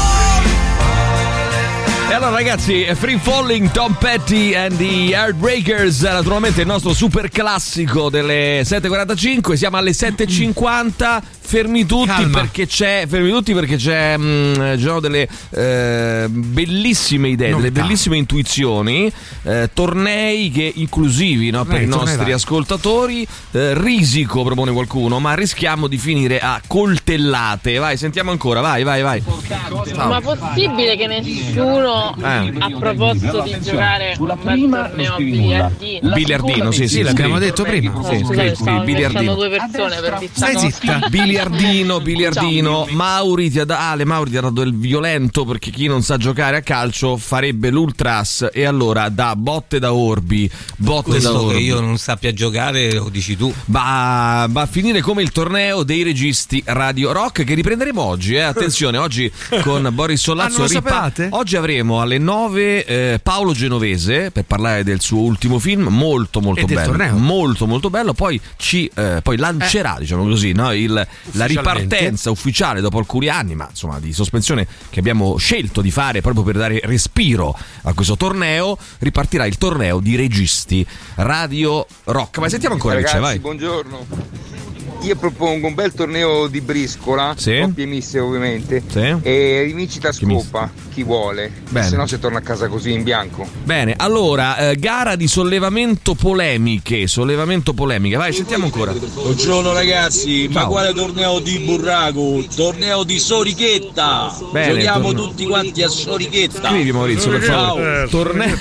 E allora ragazzi, Free Falling, Tom Petty and the Heartbreakers, naturalmente il nostro super classico delle sette e quarantacinque, siamo alle sette e cinquanta, fermi tutti Calma. perché c'è, fermi tutti perché c'è, mh, ci sono delle eh, bellissime idee, delle Novità. bellissime intuizioni, eh, tornei che inclusivi, no, per Tornei, i tornei nostri vari. ascoltatori, eh, risico propone qualcuno, ma rischiamo di finire a coltellate. Vai, sentiamo ancora, vai, vai, vai. Ma possibile che nessuno Eh. ha proposto di giocare un bel torneo a biliardino? Biliardino, sì, sì, Sì, l'abbiamo scrivi. detto prima. No, Sì, scusate, scrivi, stavano scrivi, inventando biliardino. due persone per dire Stai zitta. Biliardino, biliardino. Mauri ti ha dato, Ale Mauri ti ha dato il violento perché chi non sa giocare a calcio farebbe l'ultras e allora da botte da orbi, botte da Questo che orbi. io non sappia giocare, lo dici tu. Va, va a finire come il torneo dei registi Radio Rock che riprenderemo oggi, eh. Attenzione, oggi con Boris Ah, Sollazzo non lo ripa- sapevate? oggi avremo alle nove eh, Paolo Genovese per parlare del suo ultimo film, molto molto E del bello, torneo. molto molto bello, poi ci eh, poi lancerà, diciamo così, no? il, la Ufficialmente. ripartenza ufficiale dopo alcuni anni, ma insomma di sospensione che abbiamo scelto di fare proprio per dare respiro a questo torneo, ripartirà il torneo di registi Radio Rock. Ma sentiamo ancora che Ragazzi, c'è, vai. buongiorno. Io propongo un bel torneo di briscola, Sì. coppie miste ovviamente, Sì. e rivincita a Chi miste? scopa, chi vuole, Bene. se no si torna a casa così in bianco. Bene, allora, eh, gara di sollevamento polemiche, sollevamento polemiche, vai, sentiamo ancora. Buongiorno ragazzi, ma Ciao. quale torneo di burraco? Torneo di Sorichetta! Bene, Giochiamo torneo. tutti quanti a Sorichetta! Scrivi Maurizio per favore. Torneo...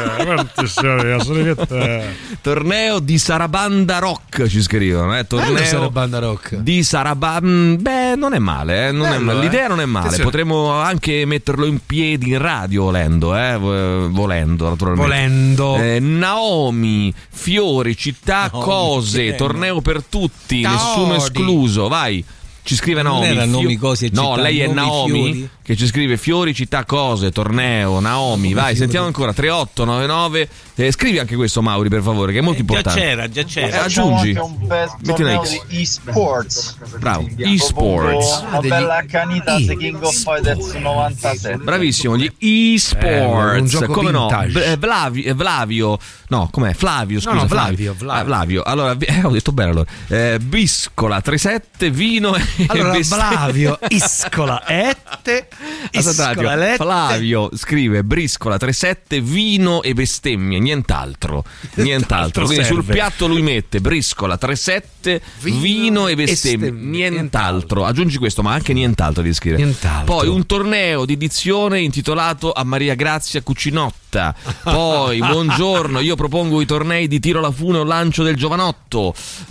Torneo di Sarabanda Rock ci scrivono, eh? Bello Torneo Sarabanda Rock. di Sarabanda. Beh, non è male, eh? non è Bello, male. eh? L'idea non è male. Attenzione. Potremmo anche metterlo in piedi in radio volendo, eh? Vo- volendo naturalmente. Volendo. Eh, Naomi, fiori, città, Naomi, cose, che- torneo per tutti, Naomi. nessuno escluso. Vai. Ci scrive Non Naomi. era nomi, cose e no, città, lei è nomi, Naomi fiori. che ci scrive fiori, città, cose, torneo, Naomi. Vai, sentiamo ancora tre otto nove nove. Eh, scrivi anche questo, Mauri, per favore, che è molto Eh, già importante. c'era, già c'era. Eh, aggiungi. Facciamo anche un bel Metti una torneo X. di eSports. Bravo, eSports. Una bella accanita di King of Fighters novantasette. Bravissimo, gli Eh, eSports. un gioco Come no? vintage. B- eh, Vlavi- eh, Vlavio. No, com'è? Flavio, scusa. No, no, Flavio. Flavio, Flavio. Ah, Flavio. Allora, vi- eh, ho detto bene allora. Eh, Biscola trentasette, vino e Allora, bestemmie. Flavio, Iscola, Ette, Aspetta un attimo. Iscola, Lette. Flavio scrive Briscola trentasette, vino e bestemmie, nient'altro. Nient'altro. Quindi serve. sul piatto lui mette Briscola trentasette, vino, vino e bestemmie, bestemmie, nient'altro. Aggiungi questo, ma anche nient'altro devi scrivere. Nient'altro. Poi un torneo di edizione intitolato a Maria Grazia Cucinotta. Poi buongiorno, io propongo i tornei di tiro alla fune o lancio del giovanotto.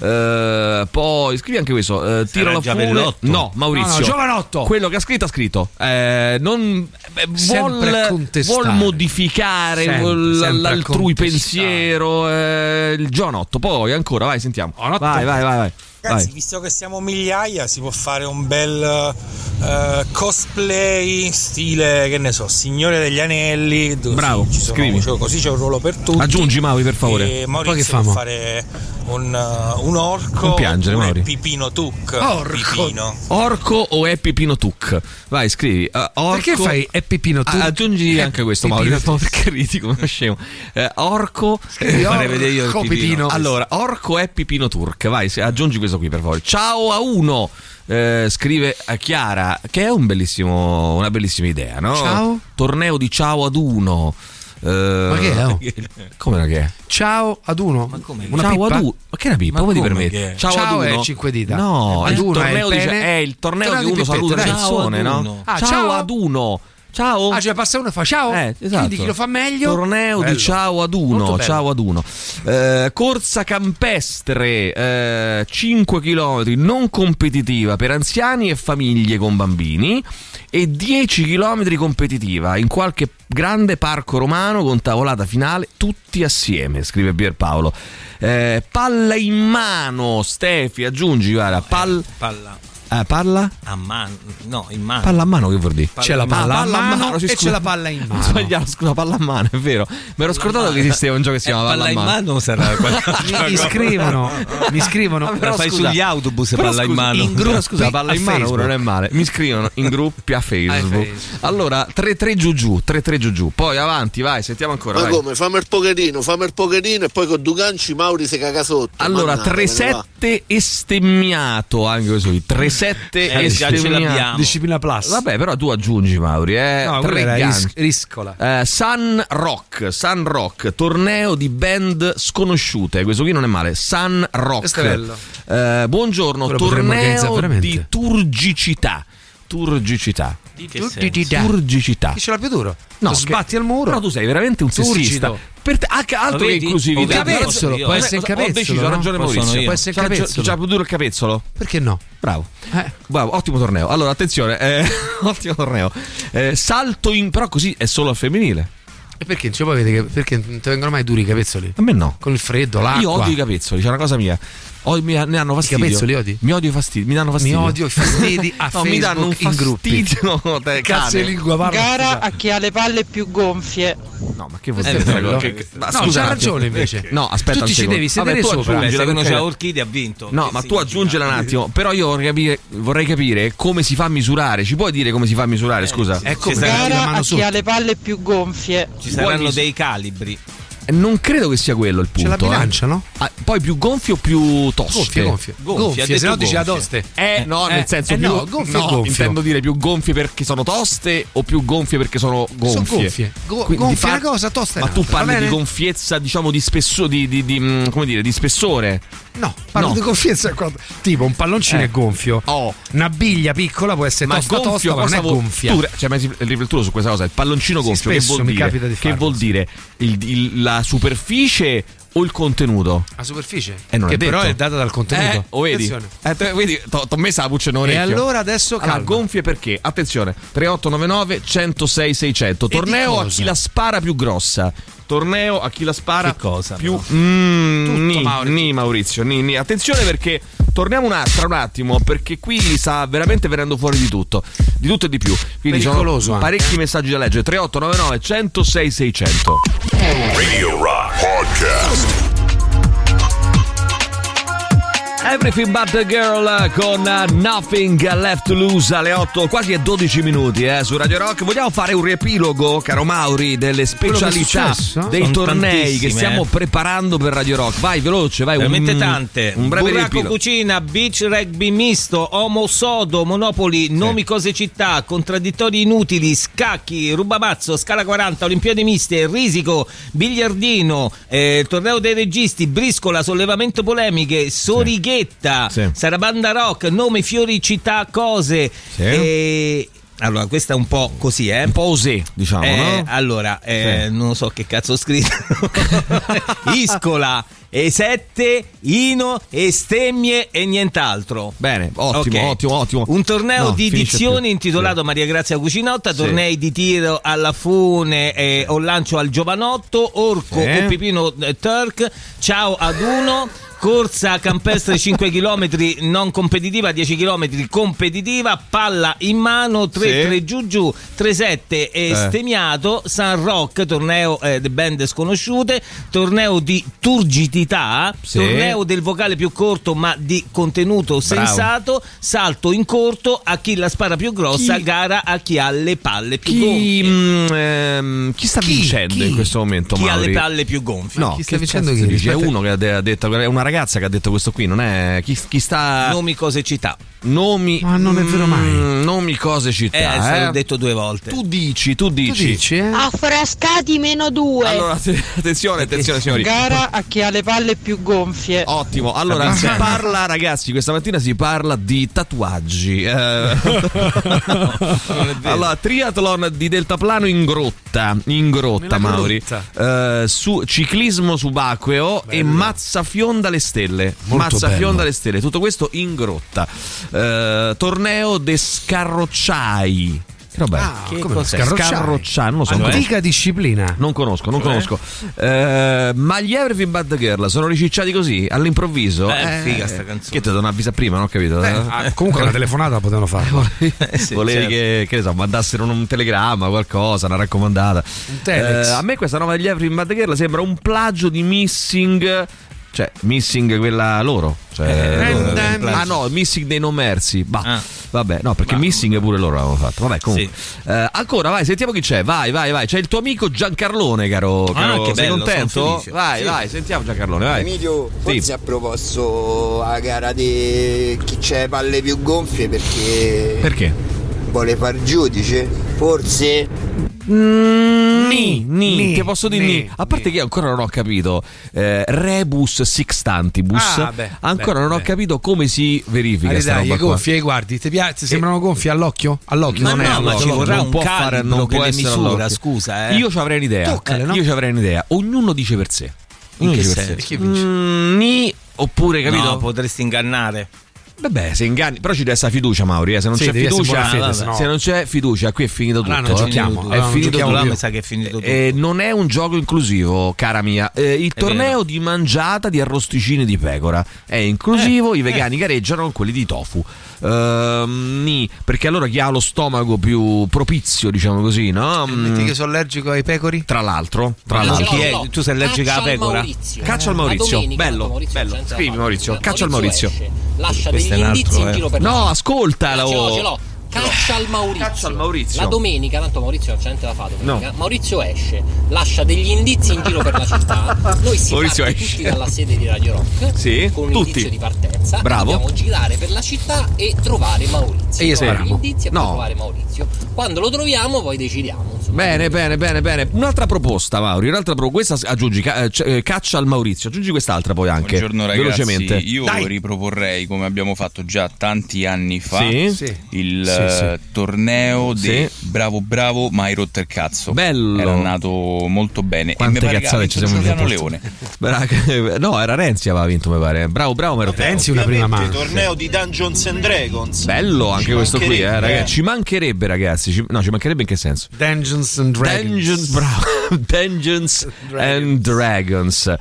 Eh, poi scrivi anche questo, eh, tiro alla fune. Giavellotto? No, Maurizio. No, no, giovanotto. Quello che ha scritto ha scritto. Eh, non eh, Sempre a vuol, contestare. vuol modificare Sempre, vuol- sempre a l'altrui contestare. pensiero, eh, il giovanotto. Poi ancora, vai, sentiamo. Vai, vai, vai, vai. Ragazzi, vai. visto che siamo migliaia, si può fare un bel eh, cosplay stile, che ne so, Signore degli Anelli. dove Bravo, ci sono- scrivi. cioè, così c'è un ruolo per tutti. Aggiungi, Mauri, per favore. E Poi che Maurizio famo? può fare un, uh, un orco. Non piangere, oppure Mauri. Pipino Tuc. Orco. Pipino. Orco o è Pipino Tuc? Vai, scrivi. eh, orco... Perché fai è Pipino Tuc? Ah, aggiungi anche questo, Pipino Mauri. Tuc. Perché ridi come uno scemo? Eh, orco. Scrivi Farei Orco vedere io il Pipino. Pipino. Allora, Orco è Pipino Turk. Vai, se- aggiungi questo qui, per favore. Ciao a uno. Eh, scrive a Chiara, che è un bellissimo, una bellissima idea, no? Ciao. Torneo di ciao ad uno. Eh, Ma che è? Oh? Come la che è? Ciao ad uno. Ma come? Una ciao pippa? ad uno. Ma che è una pippa? Ma Come ti come permetti? che è? Ciao, Ciao ad è uno. cinque dita. No, Ad il uno è torneo il dice- pene. è il torneo Torneo di di uno pippette, saluta le dai. persone, Ciao ad no? uno. Ah, ciao, ciao. ad uno. Ciao. Ah, cioè passa uno e fa ciao. Eh, esatto. Quindi chi lo fa meglio? Torneo Bello. di ciao ad Molto uno. bello. Ciao ad uno. Eh, corsa campestre, eh, cinque chilometri, non competitiva per anziani e famiglie con bambini, e dieci chilometri competitiva in qualche grande parco romano con tavolata finale tutti assieme, scrive Pierpaolo. Eh, palla in mano, Stefi, aggiungi, guarda, pal- Palla eh, palla? a mano, no, in mano. Palla a mano che vuol dire? C'è la palla, Ah, a palla a mano, mano, sì, e scusa. c'è la palla in Ho mano. sbagliato, scusa, palla a mano, è vero. Mi ero scordato che esisteva un gioco che si Eh, chiama palla in mano sarà qualcosa. Mi scrivono, mi scrivono. Ah, però La fai scusa. sugli autobus, Però palla in scusa, mano. in gruppo, scusa, a palla in mano Facebook. ora non è male. Mi scrivono in gruppi a Facebook. Allora, tre tre giù giù, tre tre giù giù. Poi avanti, vai, sentiamo ancora. Ma vai. come? Fammi il pochettino, fammi il pochettino e poi con due ganci Mauri si caga sotto. Allora, Mannaggia, tre me ne va. sette estemmiato, anche così. tre sette Eh, già ce estemmiato. l'abbiamo. Disciplina plus. Vabbè, però tu aggiungi, Mauri, eh. No, tre quella era ganci. ris- riscola. Eh, Sun Rock, Sun Rock, torneo di band sconosciute. Questo qui non è male. Sun Rock. Questo è bello. Eh, buongiorno, Quello potremmo organizzare torneo veramente. di turgicità. Turgicità. Turgicità. Turgicità. Chi ce l'ha più duro? No, Lo che- sbatti al muro. Però tu sei veramente un sessista. Turgido. Per te, ah, che altro Lo che vedi? inclusività. Lo vedi? Capezzolo, Io. può essere il Ho capezzolo. deciso, ha no? ragione Posso Maurizio. io. Può essere il C'ha, capezzolo. c'ha più duro il capezzolo? Perché no? Bravo. Eh. Bravo, ottimo torneo. Allora, attenzione, eh, ottimo torneo. Eh, salto in, però così è solo al femminile. E perché? Cioè, poi vedi che perché non ti vengono mai duri i capezzoli? A me no. Con il freddo, l'acqua. Io odio i capezzoli, c'è una cosa mia. O mi, ne hanno fastidio. capezzoli odi? Mi odio i fastidi, mi danno fastidio. Mi odio i fastidi a no, Facebook mi danno un in gruppi. fastidio. Te, Cazzo di cane. lingua parla. Gara a chi ha le palle più gonfie. No, ma che vuol Questo dire? è bello. Che- che- ma No, scusa c'ha un attimo. ragione invece. No, aspetta Tu un ti ci secondo. devi sedere Vabbè, tu sopra. aggiungila, Se uno perché- c'ha Orchidea ha vinto. No, Che ma tu significa? aggiungila un attimo. Però io vorrei capire, vorrei capire come si fa a misurare. Ci puoi dire come si fa a misurare? Scusa. Ecco, Ci metti la Gara mano a su. chi ha le palle più gonfie. Ci Puoi saranno mis- dei calibri. Eh, Non credo che sia quello il C'è punto. la bilancia, eh. no? Ah, poi più gonfie o più toste? Gonfie, gonfie. Gonfie, ha Gonfie, detto se no dici gonfie. adoste. Eh, no, Eh, nel senso eh, più no, gonfio no, e gonfio. intendo dire più gonfie perché sono toste o più gonfie perché sono gonfie. Sono gonfie. Go- Quindi gonfia fa- una cosa, tosta è Ma tu un'altra, va parli di bene? gonfiezza, diciamo di spesso di, di, di, mm, come dire, di spessore. No, parlo No. di gonfiezza quando- tipo un palloncino Eh. è gonfio. Oh. Una biglia piccola può essere Ma tosta tosta, gonfio ma non cosa è vuol gonfia. Tu, cioè, ma si- riflettuto su questa cosa, il palloncino Sì, gonfio che spesso vuol mi dire? capita di Che farlo, vuol sì. dire il- il- la superficie o il contenuto? La superficie, Eh, non che è detto. però è data dal contenuto. Eh, o vedi? Attenzione. Eh, te- vedi, t'ho t'ho messa la puccia in E orecchio. allora adesso Allora, calma. gonfie perché? Attenzione, tre otto nove nove uno zero sei sei zero zero. E di Torneo a cosa? chi la spara più grossa. Torneo a chi la spara Che cosa, più però? mm, Tutto, ni, Maurizio. ni, Maurizio, ni, ni. Attenzione perché torniamo un attimo, un attimo, perché qui sta veramente venendo fuori di tutto, di tutto e di più. Quindi sono parecchi messaggi da leggere. Tre otto nove nove uno zero sei sei zero zero. Radio Rock Podcast. Everything But The Girl con Nothing Left To Lose alle otto, quasi a dodici minuti eh, su Radio Rock. Vogliamo fare un riepilogo, caro Mauri, delle specialità dei Sono tornei che stiamo preparando per Radio Rock. Vai veloce, vai. Veramente un, tante. Un breve Burraco riepilogo. Cucina, Beach Rugby Misto, Homo Sodo, Monopoli, Nomi Cose Città, Contraddittori Inutili, Scacchi, Rubamazzo, Scala quaranta, Olimpiadi Miste, Risico, Biliardino, eh, Torneo dei Registi, Briscola, Sollevamento Polemiche, Sorighe, sì. Sarabanda Rock, Nome, Fiori, Città, Cose. Sì. E... allora, questa è un po' così, eh? Un po' osè, diciamo, eh, no? Allora, eh, sì. non so che cazzo ho scritto. Iscola, e sette, Ino, estemmie e nient'altro. Bene, ottimo, okay. ottimo, ottimo. Un torneo No, di edizioni più. intitolato sì. Maria Grazia Cucinotta, sì. tornei di tiro alla fune eh, o lancio al giovanotto, Orco sì. o Pipino eh, Turk, ciao ad uno. Corsa campestre cinque chilometri non competitiva, dieci chilometri competitiva, palla in mano, tre tre sì. giù giù, tre sette estemiato, eh. San Rock, torneo eh, di band sconosciute, torneo di turgidità, sì. torneo del vocale più corto ma di contenuto Bravo. sensato, salto in corto a chi la spara più grossa, chi? gara a chi ha le palle più chi, gonfie. Mh, ehm, chi sta chi? vincendo chi? in questo momento? Chi Mauri? ha le palle più gonfie? No, chi sta vincendo? Chi? Dice? È uno che ha detto, è una ragazza che ha detto questo qui, non è chi, chi sta. Nomi, cose, città. Nomi, ma non è vero mai. Mm, nomi, cose, città. Eh, eh? se l'ho detto due volte. Tu dici, tu dici. Tu dici eh? Affrascati meno due. Allora, attenzione, attenzione, signori. Gara a chi ha le palle più gonfie. Ottimo. Allora, si parla, ragazzi, questa mattina si parla di tatuaggi. Eh. Allora, triathlon di deltaplano in grotta, in grotta, Nella Mauri. Eh, su ciclismo subacqueo bello. E Mazzafionda alle stelle. Molto Mazzafionda bello. alle stelle. Tutto questo in grotta. Eh, torneo de scarrocciai. Che roba ah, che come scarrocciai? Scarrocciai, non lo so. Antica disciplina. Non conosco, non conosco. Eh, ma gli Everything But The Girl sono ricicciati così all'improvviso? Beh, eh, figa sta canzone. Che te do avvisa prima, non ho capito. Beh, ah, comunque una telefonata potevano farla. eh, sì, Volevi certo. che, che ne so, mandassero un telegramma, qualcosa, una raccomandata. Un telex. Eh, a me questa nuova degli Everything But The Girl sembra un plagio di Missing. Cioè, Missing quella loro. Cioè, eh, loro eh, ah no, Missing dei non mersi. Bah, ah. Vabbè, no, perché bah. Missing pure loro l'avevano fatto. Vabbè, comunque. Sì. Eh, ancora, vai, sentiamo chi c'è. Vai, vai, vai. C'è il tuo amico Giancarlone, caro. caro. Ah, che sei bello, contento? Vai, sì. vai, sentiamo Giancarlone, vai. Emilio, forse sì. ha proposto la gara di chi c'è le palle più gonfie perché. Perché? Vuole far giudice? Forse? Mm, ni, ni, ni, che posso dire? Ni. Ni. A parte che io ancora non ho capito eh, Rebus Sixtantibus. Ah, beh, ancora beh, non ho beh. capito come si verifica. Allora, sta dai, roba le gonfie, guardi, ti, piace, ti sembrano gonfie all'occhio? All'occhio ma non no, è ma all'occhio, ci vorrà non un può fare, non può che le essere misura, all'occhio. scusa, eh. Io ci avrei un'idea. Toccale, no? Io ci avrei un'idea. Ognuno dice per sé. In che dice senso? Per sé. Chi vince? Mm, ni oppure, capito? No, potresti ingannare. Vabbè, se inganni, però ci deve essere fiducia, Mauri. Eh. Se non sì, c'è fiducia, fede, ah, se, no. se non c'è fiducia, qui è finito tutto. Allora non giochiamo, è allora non finito giochiamo tutto. Mi sa che è finito tutto. Eh, non è un gioco inclusivo, cara mia. Eh, il È torneo vero. di mangiata di arrosticini di pecora è inclusivo. Eh, I vegani eh. gareggiano con quelli di tofu. Uh, ni, perché allora chi ha lo stomaco più propizio, diciamo così, no? Metti che sono allergico ai pecori? Tra l'altro, tra No, l'altro. Chi è? no. Tu sei allergica alla pecora? Maurizio. Caccia al La Maurizio, domenica, bello, Maurizio bello. senza Scrivi la Maurizio, faccia. caccia al Maurizio. esce, lascia Questo degli è un altro, indizi in eh. giro per la No, città. ascoltalo. Ce l'ho, ce l'ho. Caccia al Maurizio. Caccia al Maurizio. La domenica, tanto Maurizio non c'è la fa domenica. No. Maurizio esce, lascia degli indizi in giro per la città. Noi si Maurizio parte esce. tutti dalla sede di Radio Rock Sì, con un tutti. indizio di partenza. Bravo. Dobbiamo girare per la città e trovare Maurizio. E io trovare gli speriamo. indizi e No. poi trovare Maurizio. Quando lo troviamo, poi decidiamo. Insomma. Bene, bene, bene, bene. Un'altra proposta, Mauri. Un'altra pro- questa aggiungi ca- eh, caccia al Maurizio. Aggiungi quest'altra poi anche. Buongiorno ragazzi. Velocemente. Io Dai. riproporrei, come abbiamo fatto già tanti anni fa, Sì. Sì. il Sì, sì. eh, torneo Sì. di Bravo Bravo ma hai rotto il cazzo. Bello. Era nato molto bene. Quante e mi pare che cazzate ha ci vinto siamo Giuliano inventati. Leone. No, era Renzi aveva vinto, mi pare. Bravo, bravo, ma ero Renzi una prima mano. Torneo di Dungeons and Dragons. Bello anche Ci questo qui, eh, mancherebbe, ragazzi. Ci mancherebbe, ragazzi. Ci- no, ci mancherebbe in che senso? Dungeons and Dragons. Dungeons, bravo. Dungeons and Dragons.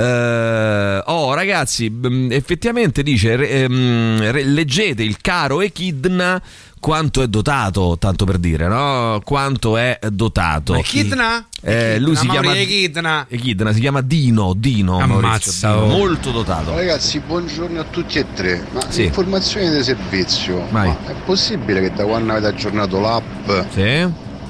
Uh, oh ragazzi, effettivamente dice um, leggete il caro Echidna quanto è dotato, tanto per dire, no? Quanto è dotato. Echidna? Eh, lui si chiama Echidna. Echidna, si chiama Dino, Dino, Ammazza, Dino, oh. molto dotato. Ragazzi, buongiorno a tutti e tre. Ma sì. informazioni di servizio. Vai. Ma è possibile che da quando avete aggiornato l'app sì.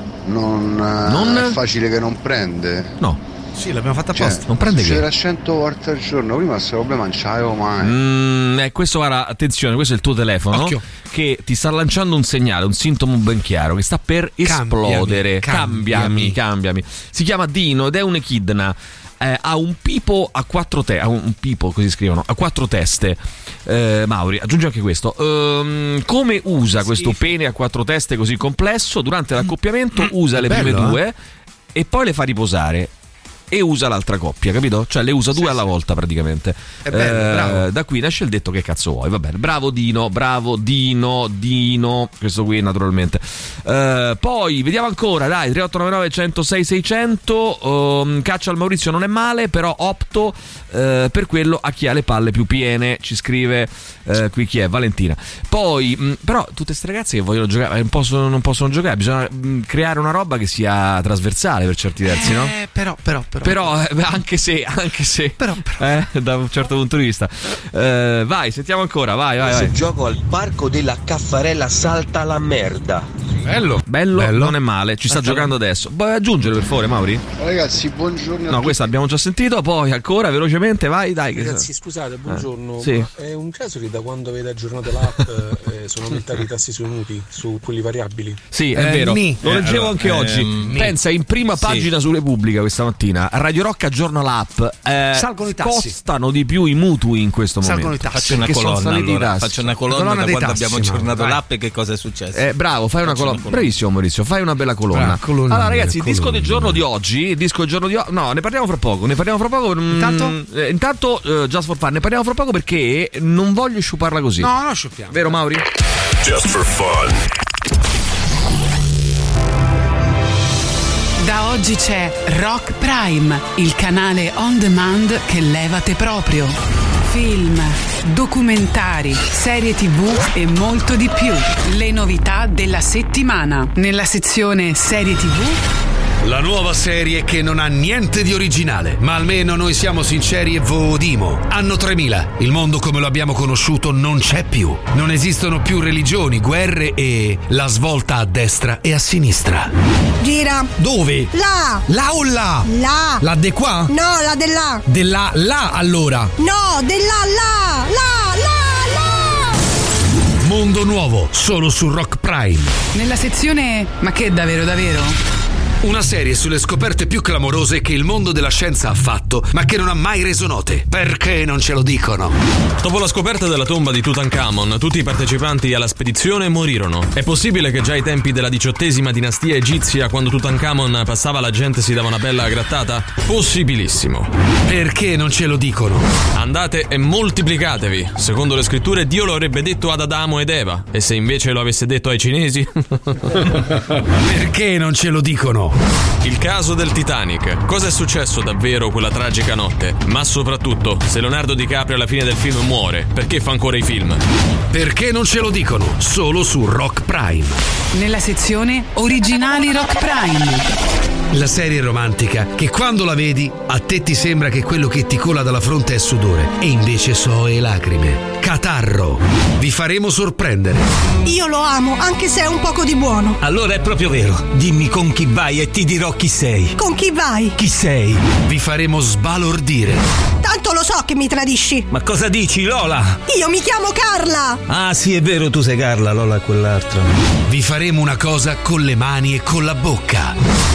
non, non è facile che non prende? No. Sì, l'abbiamo fatta apposta. Cioè, non prende che c'era cento volte al giorno. Prima questo problema non ce l'avevo mai. Mm, eh, questo, guarda, attenzione, questo è il tuo telefono. Occhio. Che ti sta lanciando un segnale, un sintomo ben chiaro, che sta per esplodere. Cambiami, Cambiami, cambiami. Si chiama Dino ed è un Echidna. Eh, ha un pipo a quattro teste, un pipo così scrivono, a quattro teste. Eh, Mauri, aggiungi anche questo. Ehm, come usa sì. questo pene a quattro teste così complesso? Durante l'accoppiamento usa le bello, prime due eh? e poi le fa riposare. E usa l'altra coppia, capito? Cioè le usa due sì, alla sì. volta praticamente. È bello, eh, bravo. Da qui nasce il detto che cazzo vuoi, va bene. Bravo Dino, bravo Dino, Dino, questo qui naturalmente. Eh, poi vediamo ancora, dai, tre otto nove nove uno zero sei sei zero zero. Um, caccia al Maurizio non è male, però opto eh, per quello a chi ha le palle più piene, ci scrive eh, qui chi è, Valentina. Poi, mh, però tutte queste ragazze che vogliono giocare non possono, non possono giocare, bisogna mh, creare una roba che sia trasversale per certi versi, eh, no? Però, però, però. Però eh, anche se anche se però, però. Eh, da un certo punto di vista eh, vai, sentiamo ancora, vai vai, vai. Gioco al parco della Caffarella salta la merda. Bello, bello, bello. Non è male, ci sta salta giocando la... adesso. Vuoi aggiungere per favore, Mauri? Ragazzi, buongiorno. No, questa abbiamo già sentito, poi ancora velocemente, vai, dai. Ragazzi, scusate, buongiorno. Eh, sì. È un caso che da quando avete aggiornato l'app eh, sono aumentati i tassi sui mutui, su quelli variabili? Sì, è eh, vero. Ni. Lo leggevo eh, anche eh, oggi. Ni. Pensa, in prima pagina sì. su Repubblica questa mattina, Radio Rock aggiorna l'app. Eh, Salgono i tassi. Costano di più i mutui in questo Salgono momento. I tassi. Faccio una che colonna, sono allora. i Faccio una colonna, colonna da quando tassi, abbiamo aggiornato vai. l'app e che cosa è successo. Eh, bravo, fai una colonna. Bravissimo Maurizio, fai una bella colonna. Ah, colonna allora ragazzi, il colonna. disco del giorno di oggi, il disco del giorno di oggi, no, ne parliamo fra poco, ne parliamo fra poco. Intanto? Mm, eh, intanto uh, Just for Fun, ne parliamo fra poco perché non voglio sciuparla così. No, no, sciupiamo. Vero Mauri? Just for Fun. Da oggi c'è Rock Prime, il canale on demand che levate proprio. Film, documentari, serie tv e molto di più. Le novità della settimana. Nella sezione serie tv, la nuova serie che non ha niente di originale, ma almeno noi siamo sinceri e vodimo. Anno tremila, il mondo come lo abbiamo conosciuto non c'è più. Non esistono più religioni, guerre e la svolta a destra e a sinistra. Gira. Dove? Là. Là o là? Là. La de qua? No, la de là. Della là allora? No, della là. Là, là, là. Mondo nuovo, solo su Rock Prime. Nella sezione ma che davvero davvero? Una serie sulle scoperte più clamorose che il mondo della scienza ha fatto, ma che non ha mai reso note. Perché non ce lo dicono? Dopo la scoperta della tomba di Tutankhamon, tutti i partecipanti alla spedizione morirono. È possibile che già ai tempi della diciottesima dinastia egizia, quando Tutankhamon passava, la gente si dava una bella grattata? Possibilissimo. Perché non ce lo dicono? Andate e moltiplicatevi. Secondo le scritture Dio lo avrebbe detto ad Adamo ed Eva. E se invece lo avesse detto ai cinesi? Perché non ce lo dicono? Il caso del Titanic. Cosa è successo davvero quella tragica notte? Ma soprattutto, se Leonardo DiCaprio alla fine del film muore, perché fa ancora i film? Perché non ce lo dicono? Solo su Rock Prime. Nella sezione Originali Rock Prime. La serie romantica che quando la vedi a te ti sembra che quello che ti cola dalla fronte è sudore e invece so e lacrime. Catarro. Vi faremo sorprendere. Io lo amo, anche se è un poco di buono. Allora è proprio vero. Dimmi con chi vai e ti dirò chi sei. Con chi vai? Chi sei? Vi faremo sbalordire. Tanto lo so che mi tradisci. Ma cosa dici, Lola? Io mi chiamo Carla. Ah, sì, è vero, tu sei Carla, Lola è quell'altro. Vi faremo una cosa con le mani e con la bocca.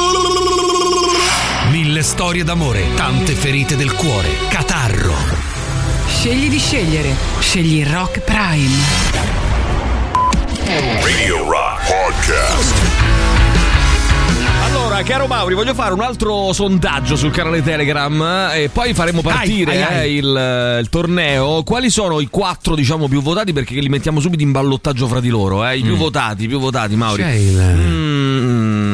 Mille storie d'amore, tante ferite del cuore. Catarro. Scegli di scegliere. Scegli Rock Prime. Radio Rock Podcast. Allora, caro Mauri, voglio fare un altro sondaggio sul canale Telegram e poi faremo partire ai, ai, ai. Eh, il, il torneo. Quali sono i quattro, diciamo, più votati? Perché li mettiamo subito in ballottaggio fra di loro, eh? I più mm. votati, i più votati, Mauri. C'è il... Mm.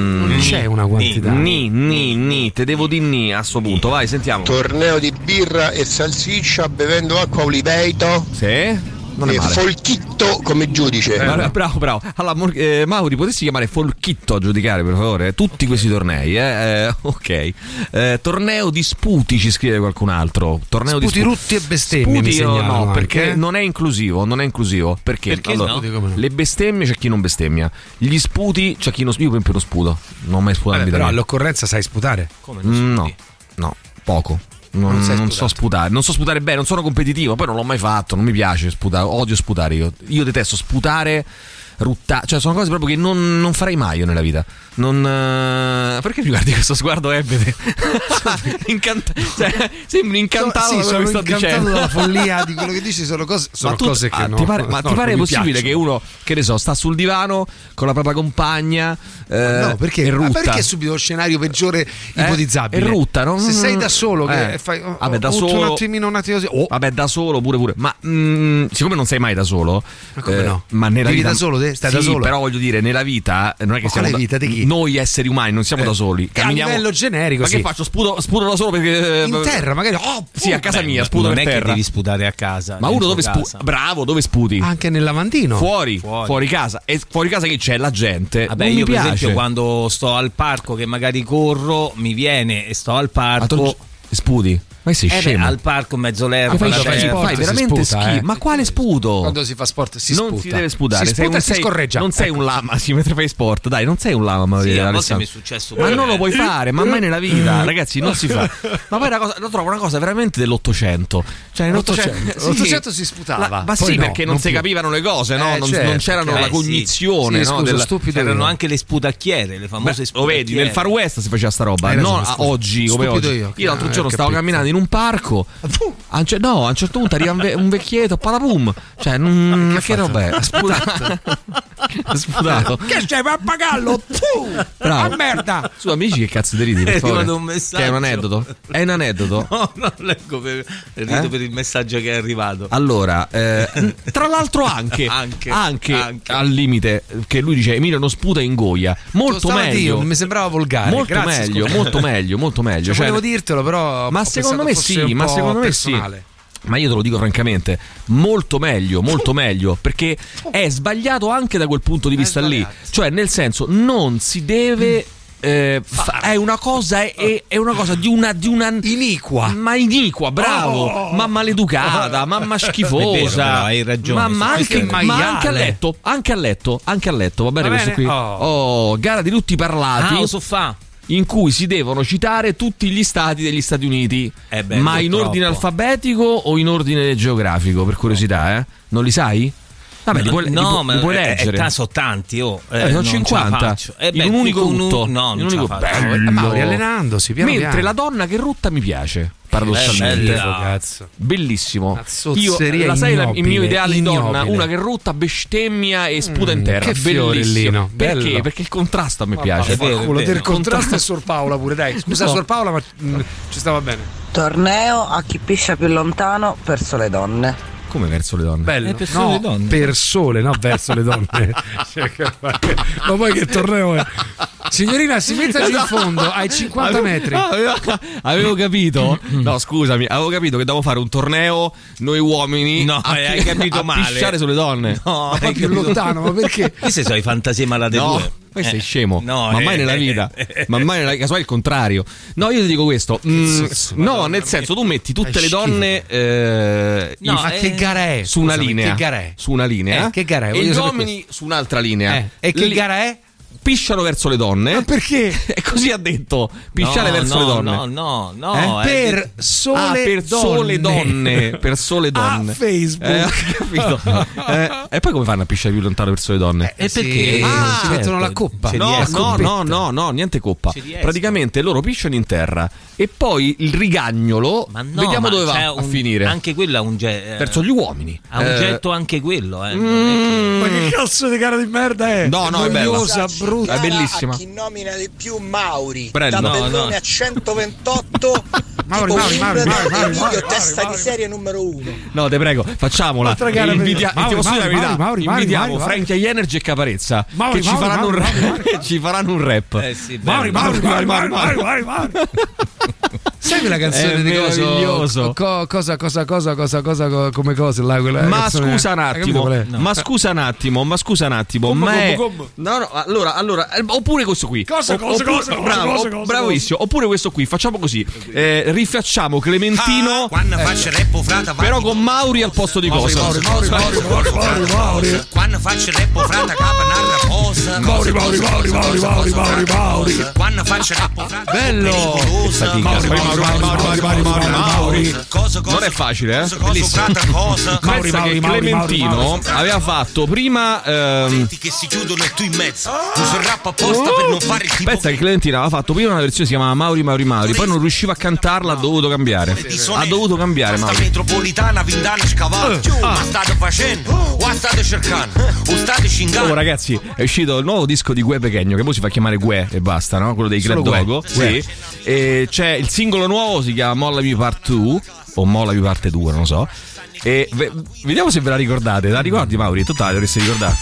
c'è una quantità. Ni, ni, ni, te devo di ni a sto punto. Vai, sentiamo. Torneo di birra e salsiccia bevendo acqua Oliveto. Sì. Non è e male. Folchitto come giudice. Eh, bravo, bravo. Allora, eh, Mauri, potessi chiamare Folchitto a giudicare, per favore? Tutti questi tornei, eh? eh ok. Eh, torneo di sputi, ci scrive qualcun altro. Torneo sputi, di sputi, rutti e bestemmie. Sputi, mi segnalano no, perché anche. non è inclusivo. Non è inclusivo. Perché? Perché allora, no? Le bestemmie c'è chi non bestemmia. Gli sputi c'è chi non. Io per esempio non sputo. Non ho mai sputato. Vabbè, però all'occorrenza sai sputare? Come non sputi? No, no, poco. Non, non, non so sputare, non so sputare bene, non sono competitivo, poi non l'ho mai fatto, non mi piace sputare, odio sputare io. Io detesto sputare, ruttare, cioè sono cose proprio che non, non farei mai io nella vita. Non uh... perché mi guardi questo sguardo ebete? Incanta... cioè, sembri incantato so, sì, da quello che sto incantato dicendo. dalla follia di quello che dici, sono cose, sono ma tu, cose che ah, no, ti pare, ma no, ti pare non mi possibile piacciono. che uno, che ne so, sta sul divano con la propria compagna eh, no, perché, e rutta? perché subito lo scenario peggiore eh, ipotizzabile? E rutta, no? Se sei da solo che eh. fai oh, vabbè, da oh, solo un attimino un attimo oh. Vabbè, da solo pure pure. Ma mh, siccome non sei mai da solo, ma come eh, no? Ma nella Vivi vita da solo te? Stai sì, da solo? Però voglio dire, nella vita non è che ma siamo da, vita di chi? Noi esseri umani non siamo eh. da soli. Camminiamo a livello generico. Ma sì. che faccio? Sputo, sputo da solo perché in terra magari oh, sì, a casa beh, mia sputo non per è terra. che devi sputare a casa. Ma uno dove sputa? Bravo, dove sputi? Anche nel lavandino. Fuori, fuori, fuori casa. E fuori casa che c'è? La gente. Vabbè, non io mi per piace. esempio quando sto al parco che magari corro, mi viene e sto al parco. Sputi? Ma sei eh scemo? beh, al parco mezzo l'erba. Fai, la fai, terra. fai veramente sputa, schifo. eh. Ma quale sputo? Quando si fa sport si non sputa. si deve sputare. Si sei sputa un, e si sei, scorreggia. non sei ecco. un lama, sì, mentre fai sport. Dai, non sei un lama. Sì, a volte Alessandro. mi è successo Ma pure. non lo puoi fare, ma mai nella vita, ragazzi, non si fa. Ma poi è una cosa, lo trovo una cosa veramente dell'Ottocento. Cioè, nell'Ottocento sì, l'Ottocento si sputava. La, ma poi sì, no, perché non, non si più. capivano le cose, no? Eh, non, certo, non c'erano eh, la sì. cognizione, Sì, no? scusa, Della- stupido. C'erano io. anche le sputacchiere, le famose Beh, lo sputacchiere. vedi, nel Far West si faceva sta roba, Hai non ragione, a- scusa. oggi come Stupido oggi. io. Io l'altro Ah, giorno ho stavo capito. camminando in un parco. A un cer- no, a un certo punto arriva un, ve- un vecchietto, patapum. Cioè, non, ma che roba è? Ha sputato. Ha sputato. Che c'è pappagallo? Bravo. A merda. Su amici, che cazzo ti ridi? Per È favore? arrivato un messaggio. Che è un aneddoto? È un aneddoto? No, non leggo per, rido Eh? per il messaggio che è arrivato. Allora, eh, tra l'altro anche, Anche, anche, anche. al limite che lui dice Emilio non sputa in goia. Molto Stavo a meglio. dire, mi sembrava volgare. Molto Grazie, meglio, scusa. molto meglio, molto meglio. Cioè, Cioè, volevo dirtelo, però. ma ho secondo pensato me fosse sì, un ma po' secondo me personale. sì. Ma io te lo dico francamente, molto meglio, molto meglio, perché è sbagliato anche da quel punto di vista lì. Cioè, nel senso, non si deve. Eh, fa- è una cosa è, è una cosa di una di una iniqua, ma iniqua, bravo, Oh. ma maleducata, mamma schifosa. È vero, però, hai ragione, Ma, ma su anche, questo è ma maiale. anche a letto, anche a letto, anche a letto, va bene, Va questo bene? qui. Oh. Oh, gara di tutti parlati. Ah, lo so fa. In cui si devono citare tutti gli stati degli Stati Uniti, Eh beh, ma in purtroppo. ordine alfabetico o in ordine geografico, per curiosità, eh? Non li sai? Vabbè, li puoi, li no, pu- ma li puoi è, leggere. è, sono tanti, oh. Eh, Eh, sono non ce la cinquanta faccio. Eh, in beh, un unico con un- rutto. No, in non un ce la unico faccio. bello. Mauri, allenandosi, piano Mentre piano. la donna che rutta mi piace, paradossalmente. Bella. Cazzo. Bellissimo. Una Io zozzeria la sai la- il ignobile, mio ideale di donna, ignobile. una che rutta, bestemmia e sputa in Mm, terra. che fiorellino, Bellissimo. Perché? bello. Perché il contrasto a me piace. è vero, è Quello vero. del contrasto è Sor Paola pure, dai. Scusa No. Sor Paola, ma mm, ci stava bene. Torneo a chi piscia più lontano verso le donne. Come verso le donne? Bello. Eh, per sole no, le donne. per sole, no verso le donne. Cioè, che- ma poi che torneo è? Signorina, si metta giù in fondo ai cinquanta metri. Ah, avevo, avevo capito. No, scusami, avevo capito che dobbiamo fare un torneo noi uomini. No, a, hai capito a male. pisciare sulle donne. No, Ma poi hai più capito- lontano, ma perché? Queste sono le fantasie malate No, tue. poi sei Eh, scemo, no, ma eh, mai nella eh, vita, eh, ma mai nella vita, casomai il contrario. No, io ti dico questo. mm, zozzo, no, Madonna nel senso, tu metti tutte Fai le schifo. donne eh, No, in- Ma che gara è? su una Scusami, linea. Che gara è? Su una linea. Eh, che gara è? E Voglio gli sapere uomini su un'altra linea. Eh, E che Lì- gara è? pisciano verso le donne. Ma perché? E così ha detto, pisciare no, verso no, le donne. No, no, no. Eh? eh, Per sole Ah, per donne. sole donne, per sole donne. A Facebook. Eh, ho capito. Eh, e poi come fanno a pisciare più lontano verso le donne? E Sì, perché? Ah, si mettono la coppa. Ci No, riescono. no, coppetta. no, no, no, niente coppa. Ci riescono. Praticamente loro pisciano in terra e poi il rigagnolo Ma no, vediamo ma dove va c'è a un- finire. Anche quello ha un getto. Verso gli uomini. Ha un Eh, getto anche quello, eh. mm, non è che- Ma che cazzo di gara di merda è? No, no, è bella. noiosa, Ci È bellissima. A chi nomina di più Mauri. Bello. Tabellone No, no. a centoventotto. Mauri, tipo Mauri, Mauri, Wimbledon, Mauri, Mauri, Emilio, Mauri, testa Mauri. di serie numero uno. No, te prego, facciamola. Altra gara per- Invidia- Mauri, ti posso dire la Mauri, verità? Mauri, Mauri, Invitiamo Mauri, Mauri. Frankie Energy e Caparezza Mauri, che ci Mauri, faranno un Mauri, rap. Mauri. Ci faranno un rap. Eh sì, Mauri, bello. Mauri, Mauri, Mauri, Mauri, Mauri, Mauri. Sai quella canzone È di meraviglioso. cosa, cosa, cosa, cosa, cosa, cosa, co- come cosa là, quella Ma canzone- scusa un Hai capito attimo, qual è? ma scusa un attimo, ma scusa un attimo, Come, ma è... come, come? No, no, allora, allora, eh, oppure questo qui. Cosa, O- cosa, oppure- cosa, cosa, bravo, cosa, o- cosa, bravissimo. Oppure questo qui, facciamo così. Eh, rifacciamo Clementino, Quando eh, faccio rap frata però con Mauri al posto di Mauri, cosa? Mauri, Mauri, Mauri, Mauri, Mauri, Mauri. Quando faccio rap frata capa narra cosa. Mauri, Mauri, Mauri, Mauri, Mauri, Mauri, Mauri. Quando faccio rap frata Bello! Mauri, Mauri, Mauri, Mauri, Mauri, Mauri, Mauri, Mauri. cosa cosa. Non è facile, eh? Cosa frata cosa. Mauri, Pensa Mauri, che Mauri, Clementino Mauri, Mauri. aveva fatto prima ehm, Che si chiudono e tu in mezzo. Uso il rap apposta per non fare il tipo. pensa che Clementino aveva fatto prima una versione che si chiamava Mauri Mauri Mauri, poi non riusciva a cantarla, ha dovuto cambiare. Ha dovuto cambiare Sta Mauri. metropolitana, vindana, scavallo. Ma state facendo? O state cercando? O state Oh, cingando? ragazzi, è uscito il nuovo disco di Gue Pechegno, che poi si fa chiamare Gue e basta, no? Quello dei Solo Club Gue. Dogo. Sì. E c'è il singolo nuovo, si chiama Mollami Part due o Mollami Parte due, non lo so. E ve- vediamo se ve la ricordate. La ricordi, Mauri? Tu te la dovresti ricordare.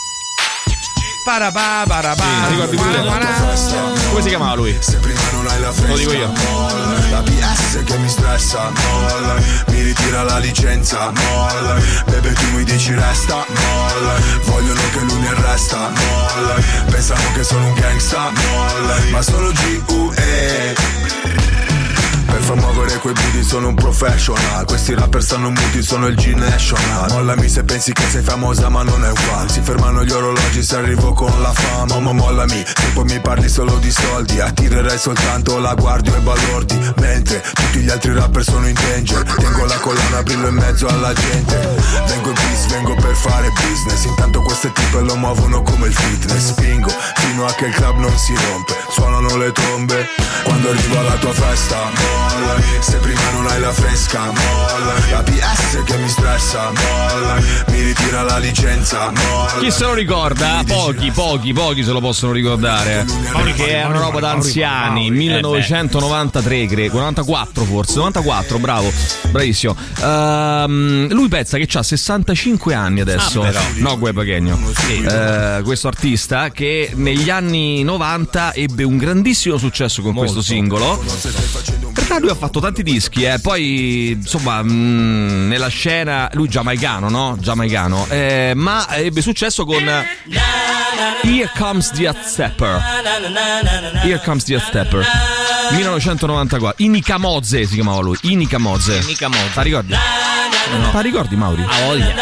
Parabà, parabà. La ricordi pure? Come si chiamava lui? Se prima non hai la fresca, Lo dico io. molla. La P S che mi stressa, molla. Mi ritira la licenza, molla. Bebe tu mi dici resta, molla. Vogliono che lui mi arresta, molla. Pensano che sono un gangsta, molla. Ma sono G U E. Per far muovere quei booty sono un professional. Questi rapper stanno muti, sono il G-National. Mollami se pensi che sei famosa ma non è un fan. Si fermano gli orologi se arrivo con la fama. Ma mollami, se poi mi parli solo di soldi. Attirerai soltanto la guardia e balordi. Mentre tutti gli altri rapper sono in danger. Tengo la collana, brillo in mezzo alla gente. Vengo in peace, vengo per fare business. Intanto queste tipe lo muovono come il fitness. Spingo fino a che il club non si rompe. Suonano le trombe quando arrivo alla tua festa, mollami. Se prima non hai la fresca, mollami. La P S che mi stressa, mollami. Mi ritira la licenza, mollami. Chi se lo ricorda? Pochi, pochi, pochi se lo possono ricordare. Perché è una roba da anziani. millenovecentonovantatré, credo. novantaquattro forse. novantaquattro, bravo. Bravissimo. Ehm, lui pensa che ha sessantacinque anni adesso. Ah, però. No, Gue Pechegno. Eh, questo artista che negli anni novanta ebbe un grandissimo successo con Molto. questo singolo. In realtà lui ha fatto tanti dischi, eh. Poi insomma mh, nella scena lui giamaicano, no? Giamaicano, eh, ma ebbe successo con Here Comes the Hot Stepper. Here Comes the Hot Stepper millenovecentonovantaquattro. Inika Moze si chiamava lui. Inika Moze. Inika Moze. La ricordi? No. La ricordi, Mauri? Ha voglia.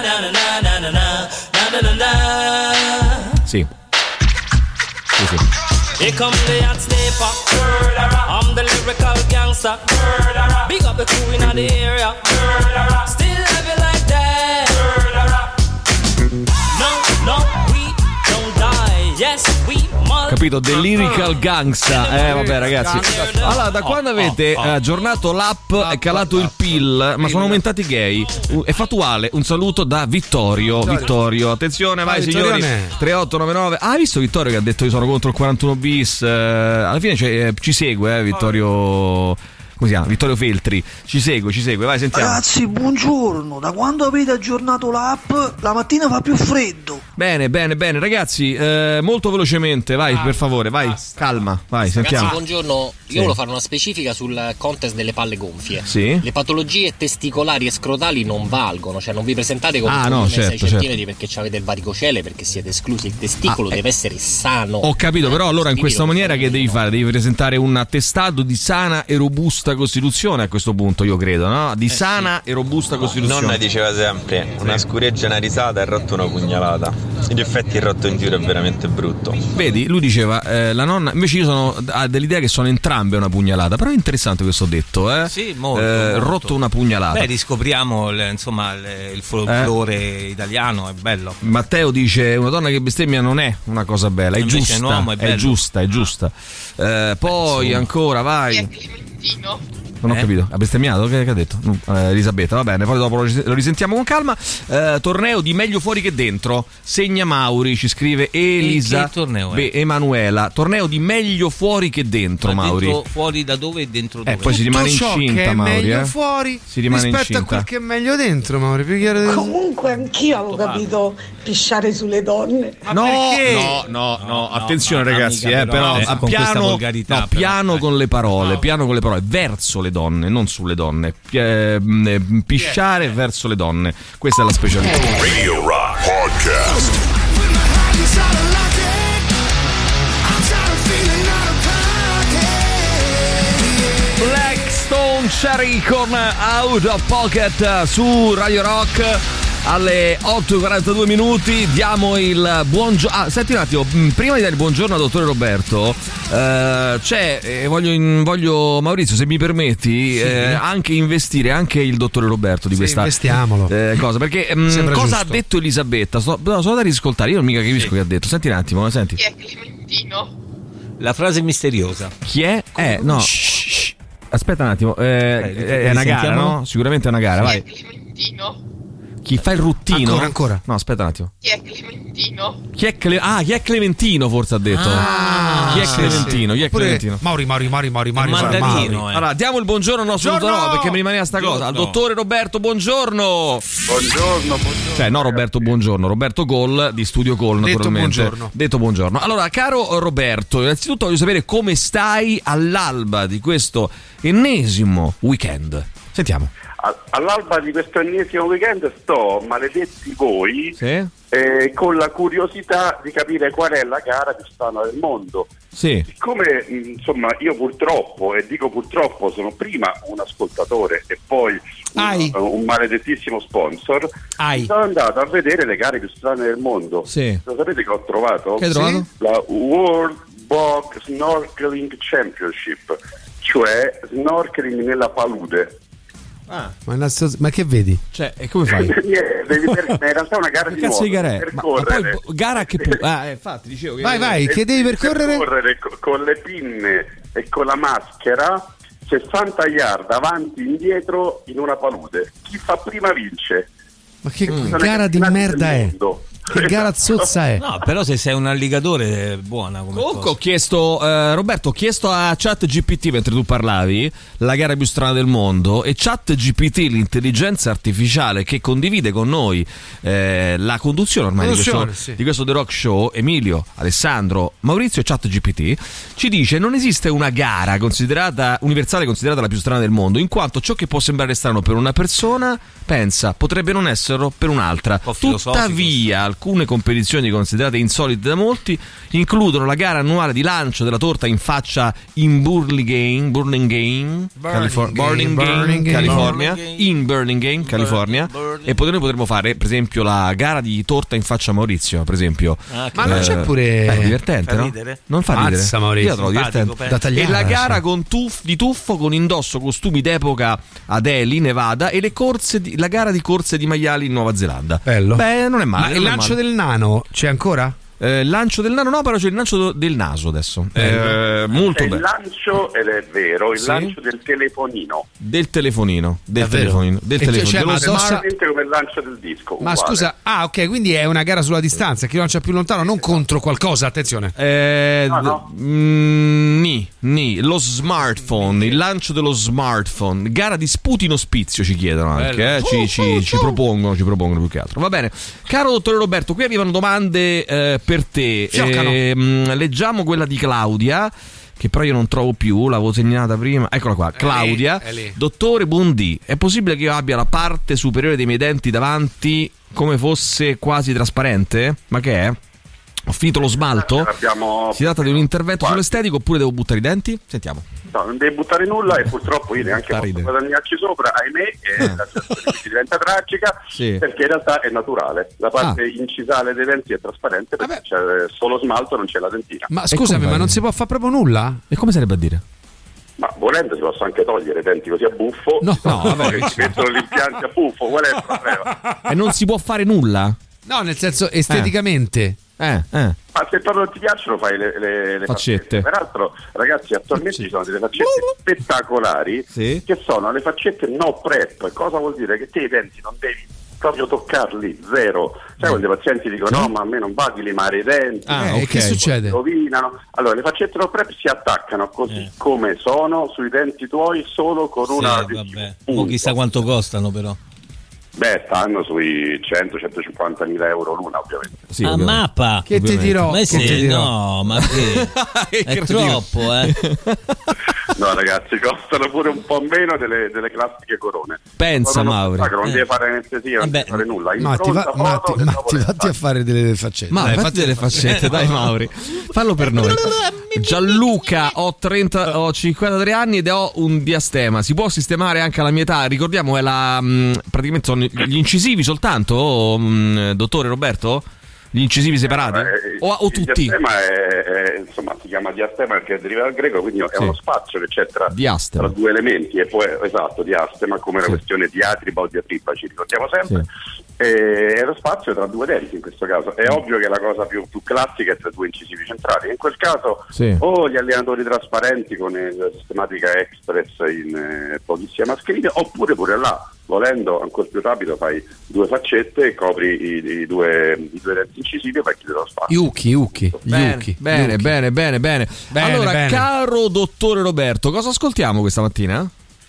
Sì. Sì, sì. Here come the hot stepper. I'm the lyrical gangster. Big up the crew in the area. Still love you like that. No, no, we don't die. Yes, we must. Capito? The Lyrical Gangsta. Eh vabbè ragazzi. Allora da quando avete eh, aggiornato l'app è calato il P I L, ma sono aumentati i gay. Uh, È fattuale. Un saluto da Vittorio. Vittorio, attenzione, vai Vai, signori. Vittorione. tre otto nove nove. Ah, hai visto Vittorio che ha detto io sono contro il quarantuno bis? Eh, alla fine c'è- eh, ci segue, eh, Vittorio. Come si chiama? Vittorio Feltri. Ci segue, ci segue. Vai, sentiamo. Ragazzi, buongiorno. Da quando avete aggiornato l'app, la mattina fa più freddo. Bene, bene, bene, ragazzi, eh, molto velocemente, vai, per favore, vai, calma, vai, sentiamo. Ragazzi, buongiorno. Io Sì. volevo fare una specifica sul contest delle palle gonfie. Sì. Le patologie testicolari e scrotali non valgono, cioè non vi presentate con Ah, un no, sei certo, centimetri perché avete il varicocele, perché siete esclusi. Il testicolo Ah, deve essere sano. Ho capito, però allora in questa maniera che devi fare? Devi presentare un attestato di sana e robusta costituzione a questo punto, io credo, no? Di sana e robusta costituzione. Nonna diceva sempre: una scureggia, una risata e rotto una pugnalata. In effetti il rotto in giro è veramente brutto. Vedi, lui diceva, eh, la nonna, invece io sono ha dell'idea che sono entrambe una pugnalata, però è interessante questo detto, eh? Sì, molto, Eh, molto. Rotto una pugnalata. Beh, riscopriamo il, insomma il, il folklore italiano, è bello. Matteo dice una donna che bestemmia non è una cosa bella, è Invece giusta, un uomo è è bello. giusta, è giusta. Eh, poi insomma. ancora, vai. Non ho Eh? capito. Ha bestemmiato? Che, che ha detto? Mm, eh, Elisabetta, va bene, poi dopo lo, ris- lo risentiamo con calma. Eh, torneo di meglio fuori che dentro. Segna Mauri, ci scrive Elisa. che torneo è? Beh, Emanuela. Torneo di meglio fuori che dentro, Ma Mauri. dentro, fuori da dove e dentro dove? Eh, poi si Tutto rimane ciò incinta, che è Mauri. meglio eh. fuori Si rimane rispetto incinta. a quel che è meglio dentro, Mauri. Più chiaro di così. Comunque anch'io avevo capito pisciare sulle donne. No, perché? no, no, no, attenzione no, ragazzi, amica, eh, però, però eh, a con questa piano, volgarità, no, però, piano dai. con le parole, piano con le parole, verso le donne, non sulle donne. Pi- eh, mh, pisciare verso le donne. Questa è la specialità. Radio Rock Podcast. Blackstone Cherry con Out of Pocket su Radio Rock. Alle otto e quarantadue minuti diamo il buongiorno. Ah, senti un attimo, prima di dare il buongiorno al dottore Roberto, eh, c'è, eh, voglio, in, voglio Maurizio, se mi permetti, Sì. eh, anche investire anche il dottore Roberto di Sì, questa investiamolo. eh, cosa. Perché mh, Sembra cosa giusto. ha detto Elisabetta? Sto, no, sono da riscoltare, io non mica capisco che ha detto. Senti un attimo, senti. Chi è Clementino? La frase misteriosa. Chi è? Eh, no. Aspetta un attimo, eh, è una gara, risentiamo? no? Sicuramente è una gara, vai. Clementino? Chi fa il ruttino? Ancora, ancora. No, aspetta un attimo. Chi è Clementino? Chi è Cle- ah, chi è Clementino forse ha detto. Ah, chi è sì, Clementino? sì. Chi è Oppure Clementino? Mauri, Mauri, Mauri, Mauri, Mauri, Mauri, mandarino, Mauri. eh. Allora, diamo il buongiorno al nostro Buongiorno! dottore, perché mi rimaneva sta cosa. Al Buongiorno. dottore Roberto, buongiorno. Buongiorno, buongiorno. Cioè, no Roberto, buongiorno. Roberto Gol di Studio Gol, Detto naturalmente. buongiorno. Detto buongiorno. Allora, caro Roberto, innanzitutto voglio sapere come stai all'alba di questo ennesimo weekend. Sentiamo. A- All'alba di questo ennesimo weekend sto, maledetti voi, Sì? eh, con la curiosità di capire qual è la gara più strana del mondo. Sì. Siccome mh, insomma io purtroppo, e dico purtroppo, sono prima un ascoltatore e poi Ai. un, un maledettissimo sponsor, Ai. sono andato a vedere le gare più strane del mondo. Sì. Lo sapete che ho trovato? Che hai trovato? La World Bog Snorkeling Championship, cioè snorkeling nella palude. Ah. Ma, innanzitutto- ma che vedi? Cioè, e come fai? Niente, devi per- in realtà è una gara Che di cazzo nuoto, di gara è? per Ma, ma poi correre. gara che pu- ah, eh, infatti dicevo che Vai, vai, che devi percorrere? Per correre co- con le pinne e con la maschera sessanta yard avanti e indietro in una palude. Chi fa prima vince. Ma che Sono gara i di campionati merda del è? mondo. Che gara zozza è? No, però se sei un alligatore è buona come Comunque cosa. ho chiesto, eh, Roberto, ho chiesto a ChatGPT mentre tu parlavi la gara più strana del mondo, e ChatGPT, l'intelligenza artificiale che condivide con noi eh, la conduzione ormai di questo, Conduzione, sì. di questo The Rock Show, Emilio, Alessandro, Maurizio e ChatGPT, ci dice: non esiste una gara considerata universale considerata la più strana del mondo, in quanto ciò che può sembrare strano per una persona, pensa, potrebbe non esserlo per un'altra. po' filosofico, Tuttavia alcune competizioni considerate insolite da molti includono la gara annuale di lancio della torta in faccia in Burlingame, Burlingame, Califor- Burning Burlingame, Game. California, Burlingame. in Burlingame, California. Burlingame. E poi noi potremmo fare, per esempio, la gara di torta in faccia a Maurizio, per esempio. Ah, che Ma non c'è pure- Beh, divertente, Fa no? ridere? Non fa ridere. Mazza, Maurizio. Io la trovo Simpatico, divertente. Da tagliare, E la gara sì. con tuff- di tuffo con indosso costumi d'epoca ad Ely, Nevada, e le corse di- la gara di corse di maiali in Nuova Zelanda. Bello. Beh, non è male. Ma il non è lancio male. del nano c'è ancora? Eh, il lancio del nano no, però c'è il lancio del naso adesso. Eh, molto È il bello. lancio, ed è vero, il Sì? lancio del telefonino. Del telefonino, del Davvero? telefonino, del E telefonino, cioè, dello ma smart- addosso- Esattamente come il lancio del disco. Ma uguale. scusa, ah ok, quindi è una gara sulla distanza, chi lancia più lontano, non contro qualcosa, attenzione. Eh, No, d- no. mm, ni, ni, lo smartphone, il lancio dello smartphone, gara di sputino spizio ci chiedono anche, Bello. eh, ci, ci, ci propongono, ci propongono più che altro. Va bene, caro dottore Roberto, qui arrivano domande eh, per te. Fioccano. Ehm, leggiamo quella di Claudia, che però io non trovo più, l'avevo segnata prima. Eccola qua, Claudia. è lì. Dottore Buondì, è possibile che io abbia la parte superiore dei miei denti davanti come fosse quasi trasparente? Ma che è? Ho finito lo smalto? Abbiamo... Si tratta di un intervento Quasi. sull'estetico oppure devo buttare i denti? Sentiamo. No, non devi buttare nulla, e purtroppo io neanche Fa posso ridere. guadagnarci sopra, ahimè, e la situazione ci diventa tragica, Sì. perché in realtà è naturale. La parte Ah. incisale dei denti è trasparente, perché c'è solo smalto, non c'è la dentina. Ma scusami, come ma fai? non si può fare proprio nulla? E come sarebbe a dire? Ma volendo si possono anche togliere i denti così a buffo. No, no, vabbè. Che ci mettono gli impianti a buffo, qual è il problema? E non si può fare nulla? No, nel senso esteticamente. Eh, eh. Ma se proprio non ti piacciono fai le, le, le faccette. faccette. Peraltro, ragazzi, attualmente ci sono delle faccette spettacolari sì. che sono le faccette no prep. Cosa vuol dire? Che te i denti non devi proprio toccarli, zero. Sai quando i pazienti dicono no, ma a me non va di limare i denti, ah, eh, okay. Che succede? Rovinano. Allora le faccette no prep si attaccano così eh. come sono sui denti tuoi, solo con sì, una vabbè. O chissà quanto costano però. Beh, stanno sui cento centocinquanta mila euro l'una, ovviamente. Sì, a ovviamente. Mappa! Che ovviamente. ti dirò? Ma che sì, ti dirò? no, ma che? È troppo, eh. No, ragazzi, costano pure un po' meno delle, delle classiche corone. Pensa, Mauri. Non, non eh. deve fare anestesia, non deve fare nulla. Matti, va, Matti, Matti vatti a fare delle faccette. Ma dai, fatti delle faccette, dai, Mauri. Fallo per noi. Gianluca, ho, trenta, ho cinquantatré anni ed ho un diastema. Si può sistemare anche alla mia età? Ricordiamo, è la mh, praticamente sono gli incisivi soltanto, o, mh, dottore Roberto? Gli incisivi separati? Eh, o, o tutti? Il diastema è, è, insomma, si chiama diastema perché deriva dal greco, quindi è sì. uno spazio che c'è tra, tra due elementi, e poi esatto, diastema, come sì. la questione diatriba o diatriba, ci ricordiamo sempre. Sì. È lo spazio tra due denti in questo caso. È ovvio che la cosa più, più classica è tra due incisivi centrali. In quel caso sì. o gli allenatori trasparenti con la sistematica Express in eh, pochissime mascherine, oppure pure là, volendo ancora più rapido, fai due faccette e copri i, i, due, i due denti incisivi e fai chiudere lo spazio. Yuki, Yuki, bene, Yuki, bene, Yuki. bene, bene, bene, bene. Allora, bene. Caro dottore Roberto, cosa ascoltiamo questa mattina?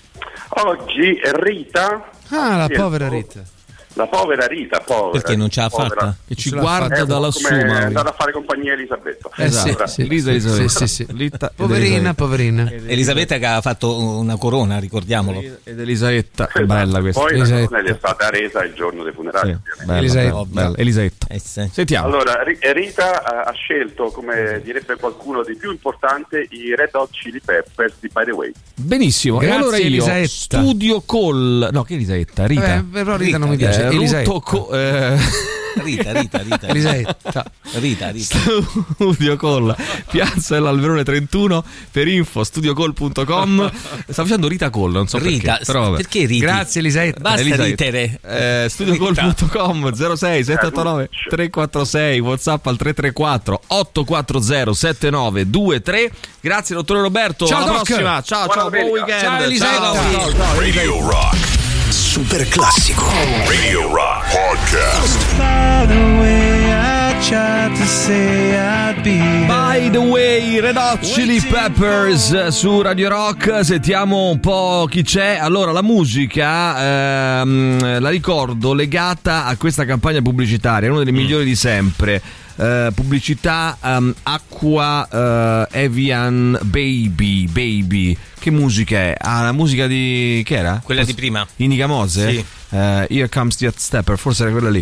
Oggi Rita. Ah, la povera Rita. La povera Rita, povera. Perché non ce l'ha fatta? E ci guarda da lassù, è andata a fare compagnia a Elisabetta. Eh esatto. sì, sì, Lisa Elisabetta. Sì, sì, sì. Lita, poverina, poverina. Elisabetta che ha fatto una corona, ricordiamolo. Ed Elisabetta, è bella questa. Poi Elisabetta. la corona è stata resa il giorno dei funerali. Sì, bella, Elisabetta. Bella, Elisabetta. Eh, sì. Sentiamo. Allora, Rita ha scelto, come direbbe qualcuno, di più importante i Red Hot Chili Peppers di By The Way. Benissimo. Grazie, e allora io Elisabetta. Studio Call. No, che Elisabetta? Rita. Eh, però Rita, Rita non mi piace. Eh, Elisabetta. Co- eh. Rita, Rita, Rita. Elisabetta. Rita, Rita. Studio Call, Piazza dell'Alberone trentuno, per info studiocall punto com. Sta facendo Rita Call, non so Rita, perché. Però vabbè. Perché Rita? Grazie Elisabetta. Basta Elisabetta. ritere. Eh, studiocall punto com zero sei sette otto nove tre quattro sei, WhatsApp al tre tre quattro otto quattro zero sette nove due tre. Grazie dottore Roberto. Ciao, alla Doc. prossima. Ciao, ciao, buon weekend. Ciao Elisabetta. Ciao, ciao, ciao. Radio Rock. Super classico. Radio Rock Podcast. By the way, I tried to say I'd be By the way, Red Hot Chili Peppers su Radio Rock. Sentiamo un po' chi c'è. Allora, la musica ehm, la ricordo legata a questa campagna pubblicitaria, una delle migliori di sempre. Uh, pubblicità um, Acqua uh, Evian Baby Baby. Che musica è? Ah, la musica di... che era? Quella di prima. Indica Mose? Sì. Uh, Here Comes the Stepper, forse era quella lì.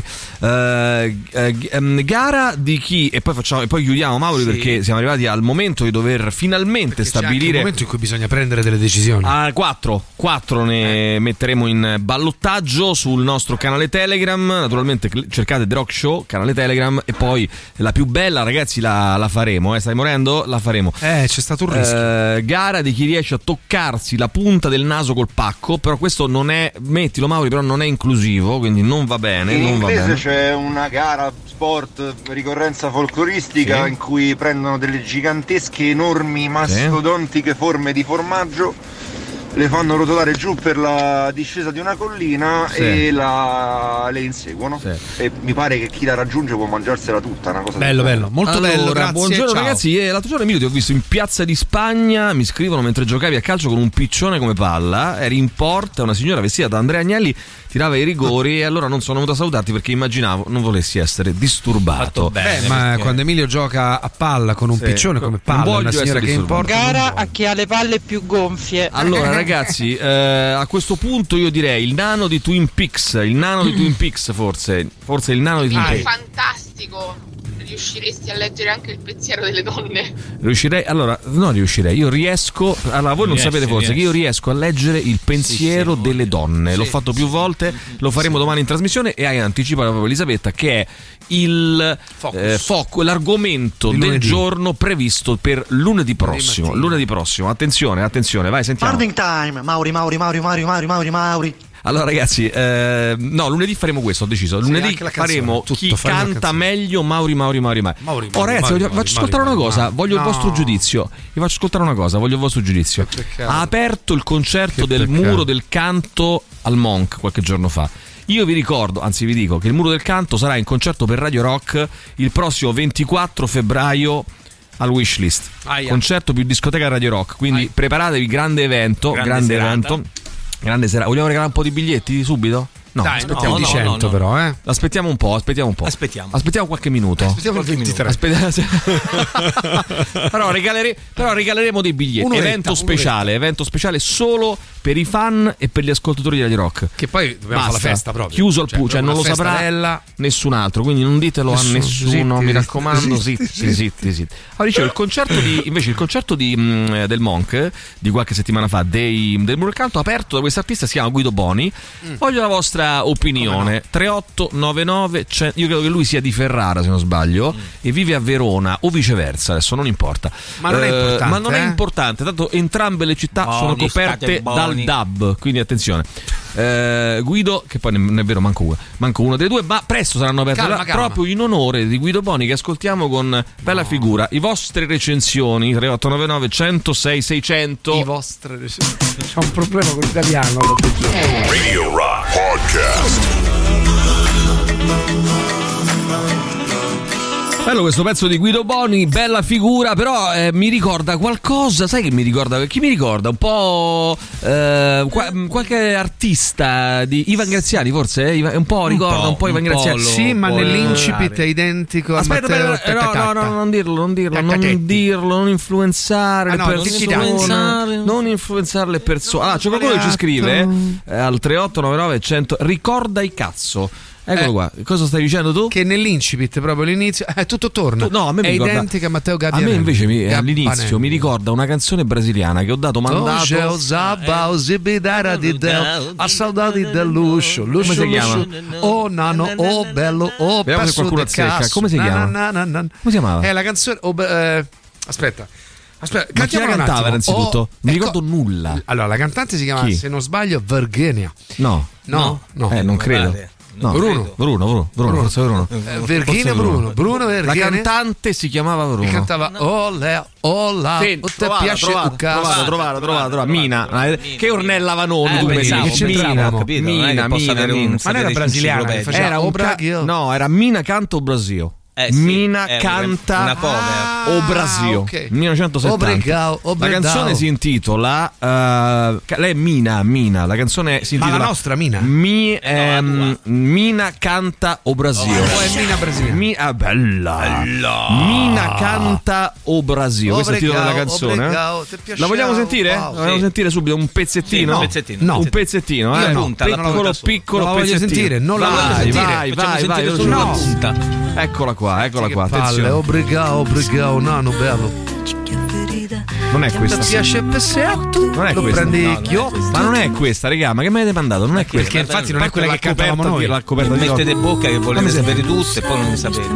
Uh, uh, um, gara di chi? E poi facciamo, e poi chiudiamo, Mauri, sì. Perché siamo arrivati al momento di dover finalmente perché stabilire. C'è anche il momento in cui bisogna prendere delle decisioni. Ah, quattro, quattro ne eh. metteremo in ballottaggio sul nostro canale Telegram. Naturalmente cercate The Rock Show, canale Telegram, e poi la più bella, ragazzi, la, la faremo. Eh, stai morendo? La faremo. Eh, c'è stato un rischio. Uh, gara di chi riesce a toccarsi la punta del naso col pacco. Però questo non è, mettilo Mauri, però non è inclusivo, quindi non va bene. In non va inglese bene. c'è una gara sport ricorrenza folcloristica sì. in cui prendono delle gigantesche, enormi, mastodontiche sì. forme di formaggio, le fanno rotolare giù per la discesa di una collina sì. e la, le inseguono sì. e mi pare che chi la raggiunge può mangiarsela tutta, una cosa bello bello, molto allora, bello, grazie, buongiorno ciao. Ragazzi, eh, l'altro giorno Emilio ti ho visto in Piazza di Spagna, mi scrivono mentre giocavi a calcio con un piccione come palla, eri in porta, una signora vestita da Andrea Agnelli tirava i rigori e allora non sono venuto a salutarti perché immaginavo non volessi essere disturbato. Bene, Beh, ma perché... quando Emilio gioca a palla con un sì. piccione come palla, una signora che è in porta, gara a chi ha le palle più gonfie. Allora ragazzi, eh, a questo punto io direi il nano di Twin Peaks, il nano di Twin Peaks forse, forse il nano di Twin ah, Peaks. Fantastico. Riusciresti a leggere anche il pensiero delle donne? Riuscirei, allora, non riuscirei, io riesco, allora voi non riesci, sapete forse riesci. Che io riesco a leggere il pensiero sì, sì, delle donne, sì, l'ho fatto più volte, lo faremo sì. domani in trasmissione e hai anticipato proprio Elisabetta che è il eh, foco, l'argomento il del giorno previsto per lunedì prossimo, lunedì prossimo, attenzione, attenzione, vai sentiamo. Morning time, Mauri, Mauri, Mauri, Mauri, Mauri, Mauri, Mauri. Allora ragazzi, eh, no, lunedì faremo questo, ho deciso. Lunedì sì, faremo tutto, chi canta meglio Mauri Mauri Mauri Mauri. Mauri, oh ragazzi, Mauri, vi Mauri, faccio ascoltare Mauri, una cosa, Mauri. voglio No. il vostro giudizio. Vi faccio ascoltare una cosa, voglio il vostro giudizio. Ha aperto il concerto Che del peccato. Muro del Canto al Monk qualche giorno fa. Io vi ricordo, anzi vi dico che il Muro del Canto sarà in concerto per Radio Rock il prossimo ventiquattro febbraio al Wishlist. Aia. Concerto più discoteca Radio Rock, quindi Aia. preparatevi, grande evento, Grande grande serata. evento. Grande serata. Vogliamo regalare un po' di biglietti subito? No, Dai, aspettiamo no, di no, cento no, no. però, eh. Aspettiamo un po', aspettiamo un po'. Aspettiamo. Aspettiamo qualche minuto. Aspettiamo il ventitré. Aspetta- però, regalere- però regaleremo dei biglietti. Un'oretta, evento speciale, evento speciale solo per i fan e per gli ascoltatori di Radio Rock. Che poi dobbiamo fare la Basta. festa proprio. Chiuso il Cioè, pu, cioè non lo una saprà festarella. nessun altro, quindi non ditelo Nessuno, a nessuno, zitti, mi zitti, raccomando, zitti, zitti, zitti, zitti. Allora dicevo, il concerto di invece il concerto di, mh, del Monk di qualche settimana fa dei, del Muro del Canto aperto da questo artista, si chiama Guido Boni. Voglio la vostra opinione. tre otto nove nove cento io credo che lui sia di Ferrara se non sbaglio e vive a Verona o viceversa, adesso non importa. Ma non è Eh, importante, ma non è eh? importante, tanto entrambe le città Boni, sono coperte state buoni. dal D A B, quindi attenzione. Eh, Guido, che poi non è vero manco uno, manco uno dei due, ma presto saranno aperte Calma, là, calma. proprio in onore di Guido Boni, che ascoltiamo con bella figura. I vostre recensioni tre otto nove nove centosei seicento. I vostri c'è un problema con l'italiano. Radio Rock Podcast. Bello questo pezzo di Guido Boni, bella figura, però eh, mi ricorda qualcosa, sai che mi ricorda? Chi mi ricorda? Un po' eh, qua- qualche artista di Ivan Graziani, forse? eh? Iva- Un po' ricorda un po', un Ivan po' Graziani. lo- Sì, ma può nell'incipit errare. è identico a Aspetta, Matteo aspetta, no, no, Tattacatta. no, non dirlo, non dirlo, non Taccatetti. dirlo, non influenzare Ah, le no, non persone. si dà. Influenzare. Non influenzare le persone. Allora, c'è qualcuno che ci scrive eh, al tre otto nove nove cento ricorda i cazzo. Eccolo Eh. qua. Cosa stai dicendo tu? Che nell'incipit proprio all'inizio eh, tutto torna. Tu- no, a me mi è ricorda- identica a Matteo A Gabbianelli. me invece mi- Gabbanelli. all'inizio mi ricorda una canzone brasiliana che ho dato mandato. Oh, Zabao, zibidara di del, a saudade del luscio, luscio, Come si chiama? luscio. Oh nano, oh bello, oh Vediamo se pezzo qualcuno di azzecca. cazzo. Come si Na, chiama? na, na, na. Come si chiamava? È la canzone oh, beh, eh, aspetta. Aspetta, Ma chi la cantiamola un cantava attimo. innanzitutto? Oh, Mi ecco- ricordo nulla. Allora, la cantante si chiama, Chi? se non sbaglio, Vergenia. No. No, no. Eh, non credo. Vale. No. Bruno. Bruno, Bruno, Bruno, forse Bruno. Eh, Forse Verghina Bruno. Bruno La Verghina. cantante si chiamava Bruno. Che cantava Ole, Ola, Sì, o te trovata, piace trovata, un cazzo. trovata, trovata, trovata, trovata. Mina, eh, che Ornella Vanoni, Eh, tu mi pensavo, dici. che c'entrava, Mina, ho capito, non è che Mina, possa Mina, avere un Mina. Ma non era sapere brasiliana, enciclopedia. che faceva Era un o ca- Brasil. no, era Mina canta o Brasio. Eh sì, Mina è canta una cover. o Brasio. ok. millenovecentosettanta. Obrigao, La obrigao. canzone si intitola eh, ca- lei è Mina, Mina, la canzone si Ma intitola la nostra Mina? Mi, Eh no, la ehm, Mina canta o Brasio. O è Mina brasiliana? Mi, ah, bella. Mina canta o Brasio. Questo è il titolo della Obrigao, canzone. eh? obrigao, ti piace? La vogliamo sentire? Wow, La vogliamo sì. sentire subito un pezzettino? Sì, un pezzettino. No. Un pezzettino, Io eh? no, punta, la piccolo, punta solo. piccolo Non la voglio pezzettino. sentire, non la vai, voglio sentire. Vai, Facciamo vai, sentire vai. solo no. la punta. Eccola qua, eccola qua, Palle, attenzione. obrigao, obrigao, nano bello. Non è Ti questa. piace pessetto? Non è Lo questa. prendi No, non è chiotto? Ma non è questa, raga, ma che mi avete mandato? Non è questa. Perché infatti non è quella che L'ha cantavamo coperta noi. di- l'ha coperta di Mettete no. bocca che volete Come se- sapere tutto e poi non ne sapete.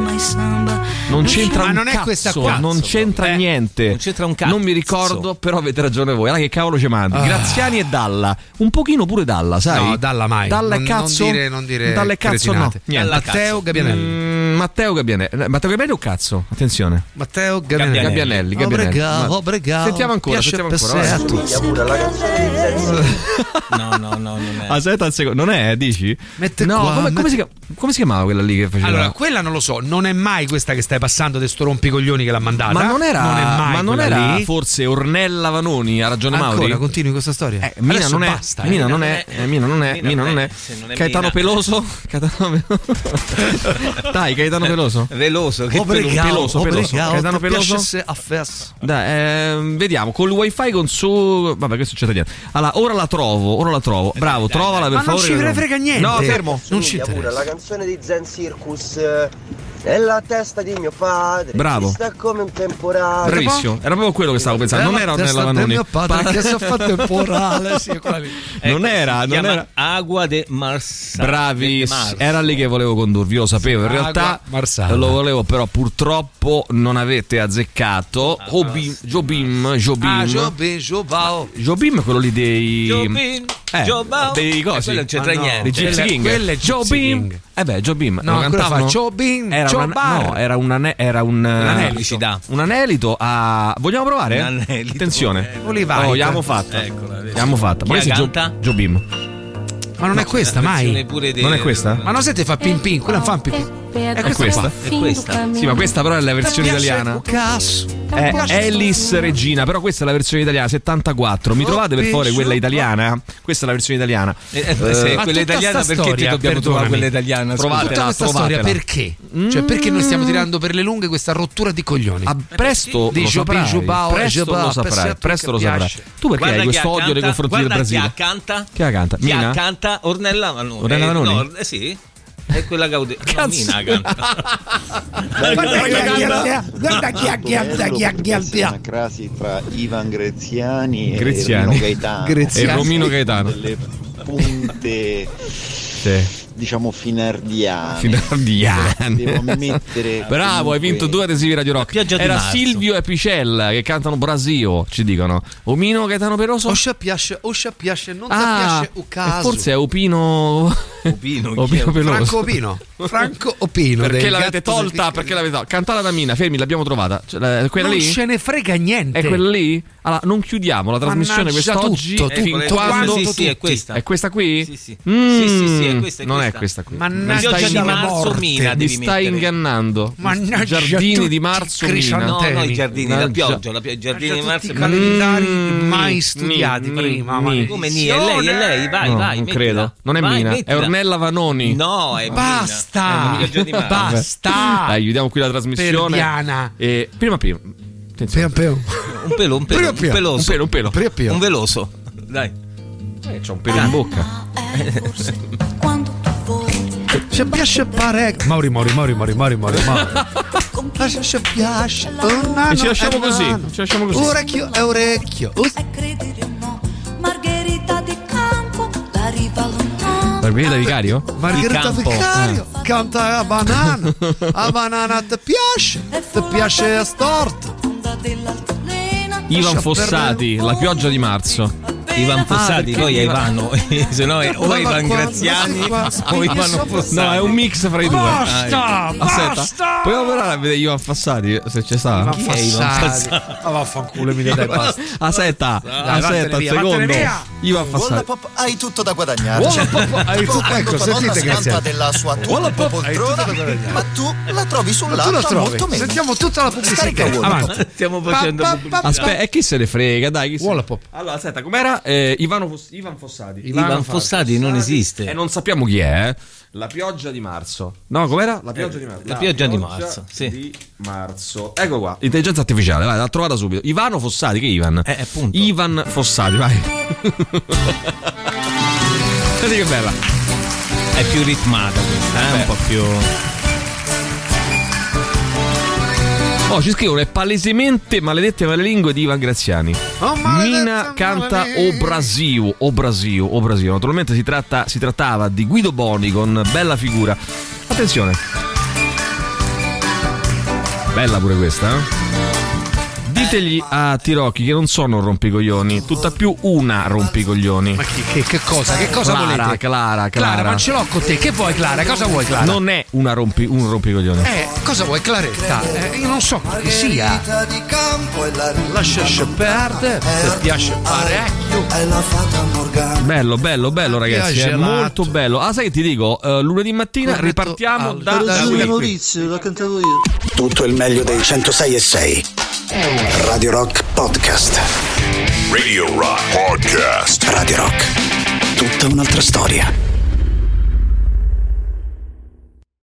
Non c'entra Ma un non è cazzo, questa qua. non c'entra Eh, niente. non c'entra un cazzo. Non mi ricordo, però avete ragione voi. Allora che cavolo ci mandi? Ah. Graziani e Dalla. Un pochino pure Dalla, sai? No, Dalla mai. Dalla e Non- cazzo. non dire- non dire Dalla e cazzo no. cretinate. Niente. Dalla Matteo cazzo. Gabbianelli. Mm, Matteo Gabbianelli. Eh, Matteo Gabbianelli o cazzo? Attenzione. Matteo Gabbianelli. Gabbianelli, Gabbianelli. Obrigao, Ma- obrigao. Sentiamo ancora, Piace sentiamo ancora. vai. pessetto. Pure la canzone di Zenzi. No, no, no, non è. Aspetta un secondo. Non è, dici? Mette no, qua, come, come mette- si chiama, come si chiamava quella lì che faceva? Allora, quella non lo so, non è mai questa che stai passando di sto rompicoglioni che l'ha mandata. ma non era, non è mai ma non quella era lì. forse Ornella Vanoni? Ha ragione Ancora, Mauri? continui questa storia. Eh, Mina Adesso non è, basta, eh. Mina non è, eh, Mina non è, Mina non è. se non è Caetano Mina. Peloso? Caetano Peloso. Dai, Caetano Peloso. Veloso, che Obrigao, Peloso, Peloso. obrigao, Caetano ti piace Peloso? se a festa. Dai, ehm, vediamo col wifi con su. Vabbè, questo c'è da dire. Allora, ora la trovo, ora la trovo. Bravo, trovala per Ma non favore. ci che ne frega niente. No, fermo. Non ci Pure interessa. la canzone di Zen Circus eh, nella testa di mio padre. Bravo. Ci sta come un temporale. Bravissimo, era proprio quello che stavo pensando. Non era Ornella Vanoni. mio padre che si è fatto temporale, sì, quella lì. Non era, si non chiama era. Agua de Marsa. Bravi, de Mars. era lì che volevo condurvi, io lo sapevo. In Agua realtà Marsala. lo volevo, però purtroppo non avete azzeccato. Obim, Jobim, Jobim. Ah, Jobim, Jobao. Jobim è quello lì dei. Jobim. Eh, Joe dei cosi. Quello non c'entra Ma no, niente. Dei Gypsy Quella- King. quella è Joe Gypsy Beam. King. Eh beh, Joe Beam. No, lo quello cantavano. fa Joe Beam, Era Joe un, Bar. no, era un ane- era un anelito. un anelito a vogliamo provare? Un anelito. Attenzione. Eh, Olivai. Oh, l'abbiamo fatta. Eccola, vedi. L'abbiamo fatta. Chi Ma la questo è Joe, canta? Joe Beam. Ma non è questa mai. Pure Non è questa? Ma non sente fa pin pin, quella non fa pin pin. È questa? È questa. Sì, ma questa però è la versione italiana. È Ellis Regina, però questa è la versione italiana settantaquattro. Mi trovate per favore quella italiana? Questa è la versione italiana. Eh, eh, se Ma quella tutta italiana, sta perché ti storia, dobbiamo trovare perdonami. quella italiana? Scusa. Trovatela, Tutta questa storia trovatela. perché? Cioè perché noi stiamo tirando per le lunghe questa rottura di coglioni? Ah, presto Di lo Jobin, saprai. Jobao, Presto Jobao, lo saprai. perché Presto lo saprai. piace. Tu perché Guarda hai chi questo odio accanta, nei confronti del guarda Brasile? Chi accanta? Chi la canta? Chi Mina? accanta? Ornella Vanoni. Ornella Eh, Vanoni? no, eh, sì. È quella Gaudì. No, Mina canta. Guarda chi ha ghiaccia, chi ha ghiaccia. Una crasi tra Ivan Greziani, Greziani. e Romino Gaetano. E Romino Gaetano. Delle punte, Sì. diciamo, finardiane. Finardiane. Devo ammettere. Bravo, hai comunque- vinto due adesivi Radio Rock. Pioggia di Era marzo. Silvio e Picella che cantano Brasio, ci dicono. Omino Gaetano Peroso? Oscia piace, oscia piace, non ti Ah, piace un e caso. forse è Opino Opino, chi è? Opino Peloso. Franco Opino. Franco Opino. Perché del l'avete gatto del tolta? piccolo. Perché l'avete tolta? Cantata da Mina, fermi, l'abbiamo trovata. Cioè, la- quella Non lì? ce ne frega niente. È quella lì? Allora, non chiudiamo la trasmissione Mannaggia quest'oggi. tutto, eh, fin tutto, quando sì, sì, tutti. è questa. È questa qui? Sì, sì. Mm, Sì, sì, sì, è questa, è non questa. è questa qui. Mannaggia Pioggia di alla marzo, morte. Mina, Mi devi stai mettere. ingannando. Mannaggia Giardini tutti di marzo, i Mina. crisantemi. No, no, i giardini, la Mannaggia. pioggia, la pioggia, i giardini di Tutti marzo. i calendari Mm, mai ni, studiati ni, prima. ni. maledizione. Come ni? È lei, è lei, vai, No, vai. non mettila. credo. Non è Vai, Mina, mettila. è Ornella Vanoni. No, è Basta. Mina. È una pioggia di marzo. Basta. Dai, chiudiamo qui la trasmissione. Perdiana. E prima prima. Attenzione. Pian piano. Un pelo, un pelo, Prio, un prio. peloso. Un pelo, un pelo. Prio, prio. Un veloso. Dai. Eh, c'ho un pelo in bocca. Ci piace parecchio. Mauri, Mauri, Mauri, Mauri, Mauri, Mauri, Mauri. Ci piace. Un nano E ci lasciamo è così, nano. ci lasciamo così. Orecchio è orecchio. Margherita di campo, la riva lontana. Margherita Vicario? Margherita Di campo. Vicario canta a banana. A banana ti piace? Ti piace a storto? Onda dell'altalena. Ivan Lascia Fossati, perdere. la pioggia di marzo. Ivan Fossati, perché poi è Ivan- Ivano, se no è o Ma Ivan qua- Graziani ma qua- o Ivano sopra- Fossati. No, è un mix fra i due. Basta, Aspetta, basta. puoi provare a vedere Ivan Fossati se c'è sta? Ivan Chi è Ivan Fossati. Ma vaffanculo, mi dai basta. Aspetta, vattene aspetta, un via, vattene secondo. via. Ivan Fossati. Wallapop, hai tutto da guadagnare. Wallapop, hai tutto- Quando ecco, tua sentite nonna che si vanta siete. della sua turbo Wallapop, hai tutto poltrona, da guadagnare. ma tu la trovi Ma tu sull'app lo trovi? molto meno. Sentiamo tutta la pubblicità. Scarica Wallapop. Avanti. Stiamo facendo Pa, pa, pubblicità. pa, Aspetta, e chi se ne frega? Dai, chi se... Wallapop. Allora, aspetta, com'era? Eh, Ivano Foss- Ivan Fossati. Ivan Fossati non esiste. E non sappiamo chi è, eh. La pioggia di marzo. No, com'era? La pioggia di marzo. La pioggia di marzo, sì. Di marzo. Ecco qua, intelligenza artificiale, vai, l'ha trovata subito. Ivano Fossati, che è Ivan? Eh, appunto. Ivan Fossati, vai. Vedi che bella. È più ritmata questa, eh? Un po' più. Oh, ci scrivono, è palesemente maledette malelingue di Ivan Graziani. Oh, maledette Mina canta malelingue. O Brasio, O Brasio, O Brasio. Naturalmente si, tratta, si trattava di Guido Boni con Bella Figura. Attenzione. Bella pure questa, eh? Ditegli a Tirocchi che non sono un rompicoglioni, tutta più una rompicoglioni. Ma che, che, che cosa? Che cosa Clara, volete? Clara, Clara. Clara, ma ce l'ho con te. Che vuoi, Clara? Cosa vuoi, Clara? Non è una rompi, un rompicoglioni. Eh, cosa vuoi, Claretta? Eh, io non so chi sia. Di campo e la Lascia perdere, ti piace parecchio. è la fata Morgana. Bello, bello, bello ragazzi, Piace è l'atto. molto bello. Ah, sai che ti dico, eh, lunedì mattina Corretto ripartiamo al- da, da da qui. qui. Maurizio, l'ho cantato io. Tutto il meglio dei centosei e sei. Radio Rock Podcast. Radio Rock Podcast. Radio Rock. Tutta un'altra storia.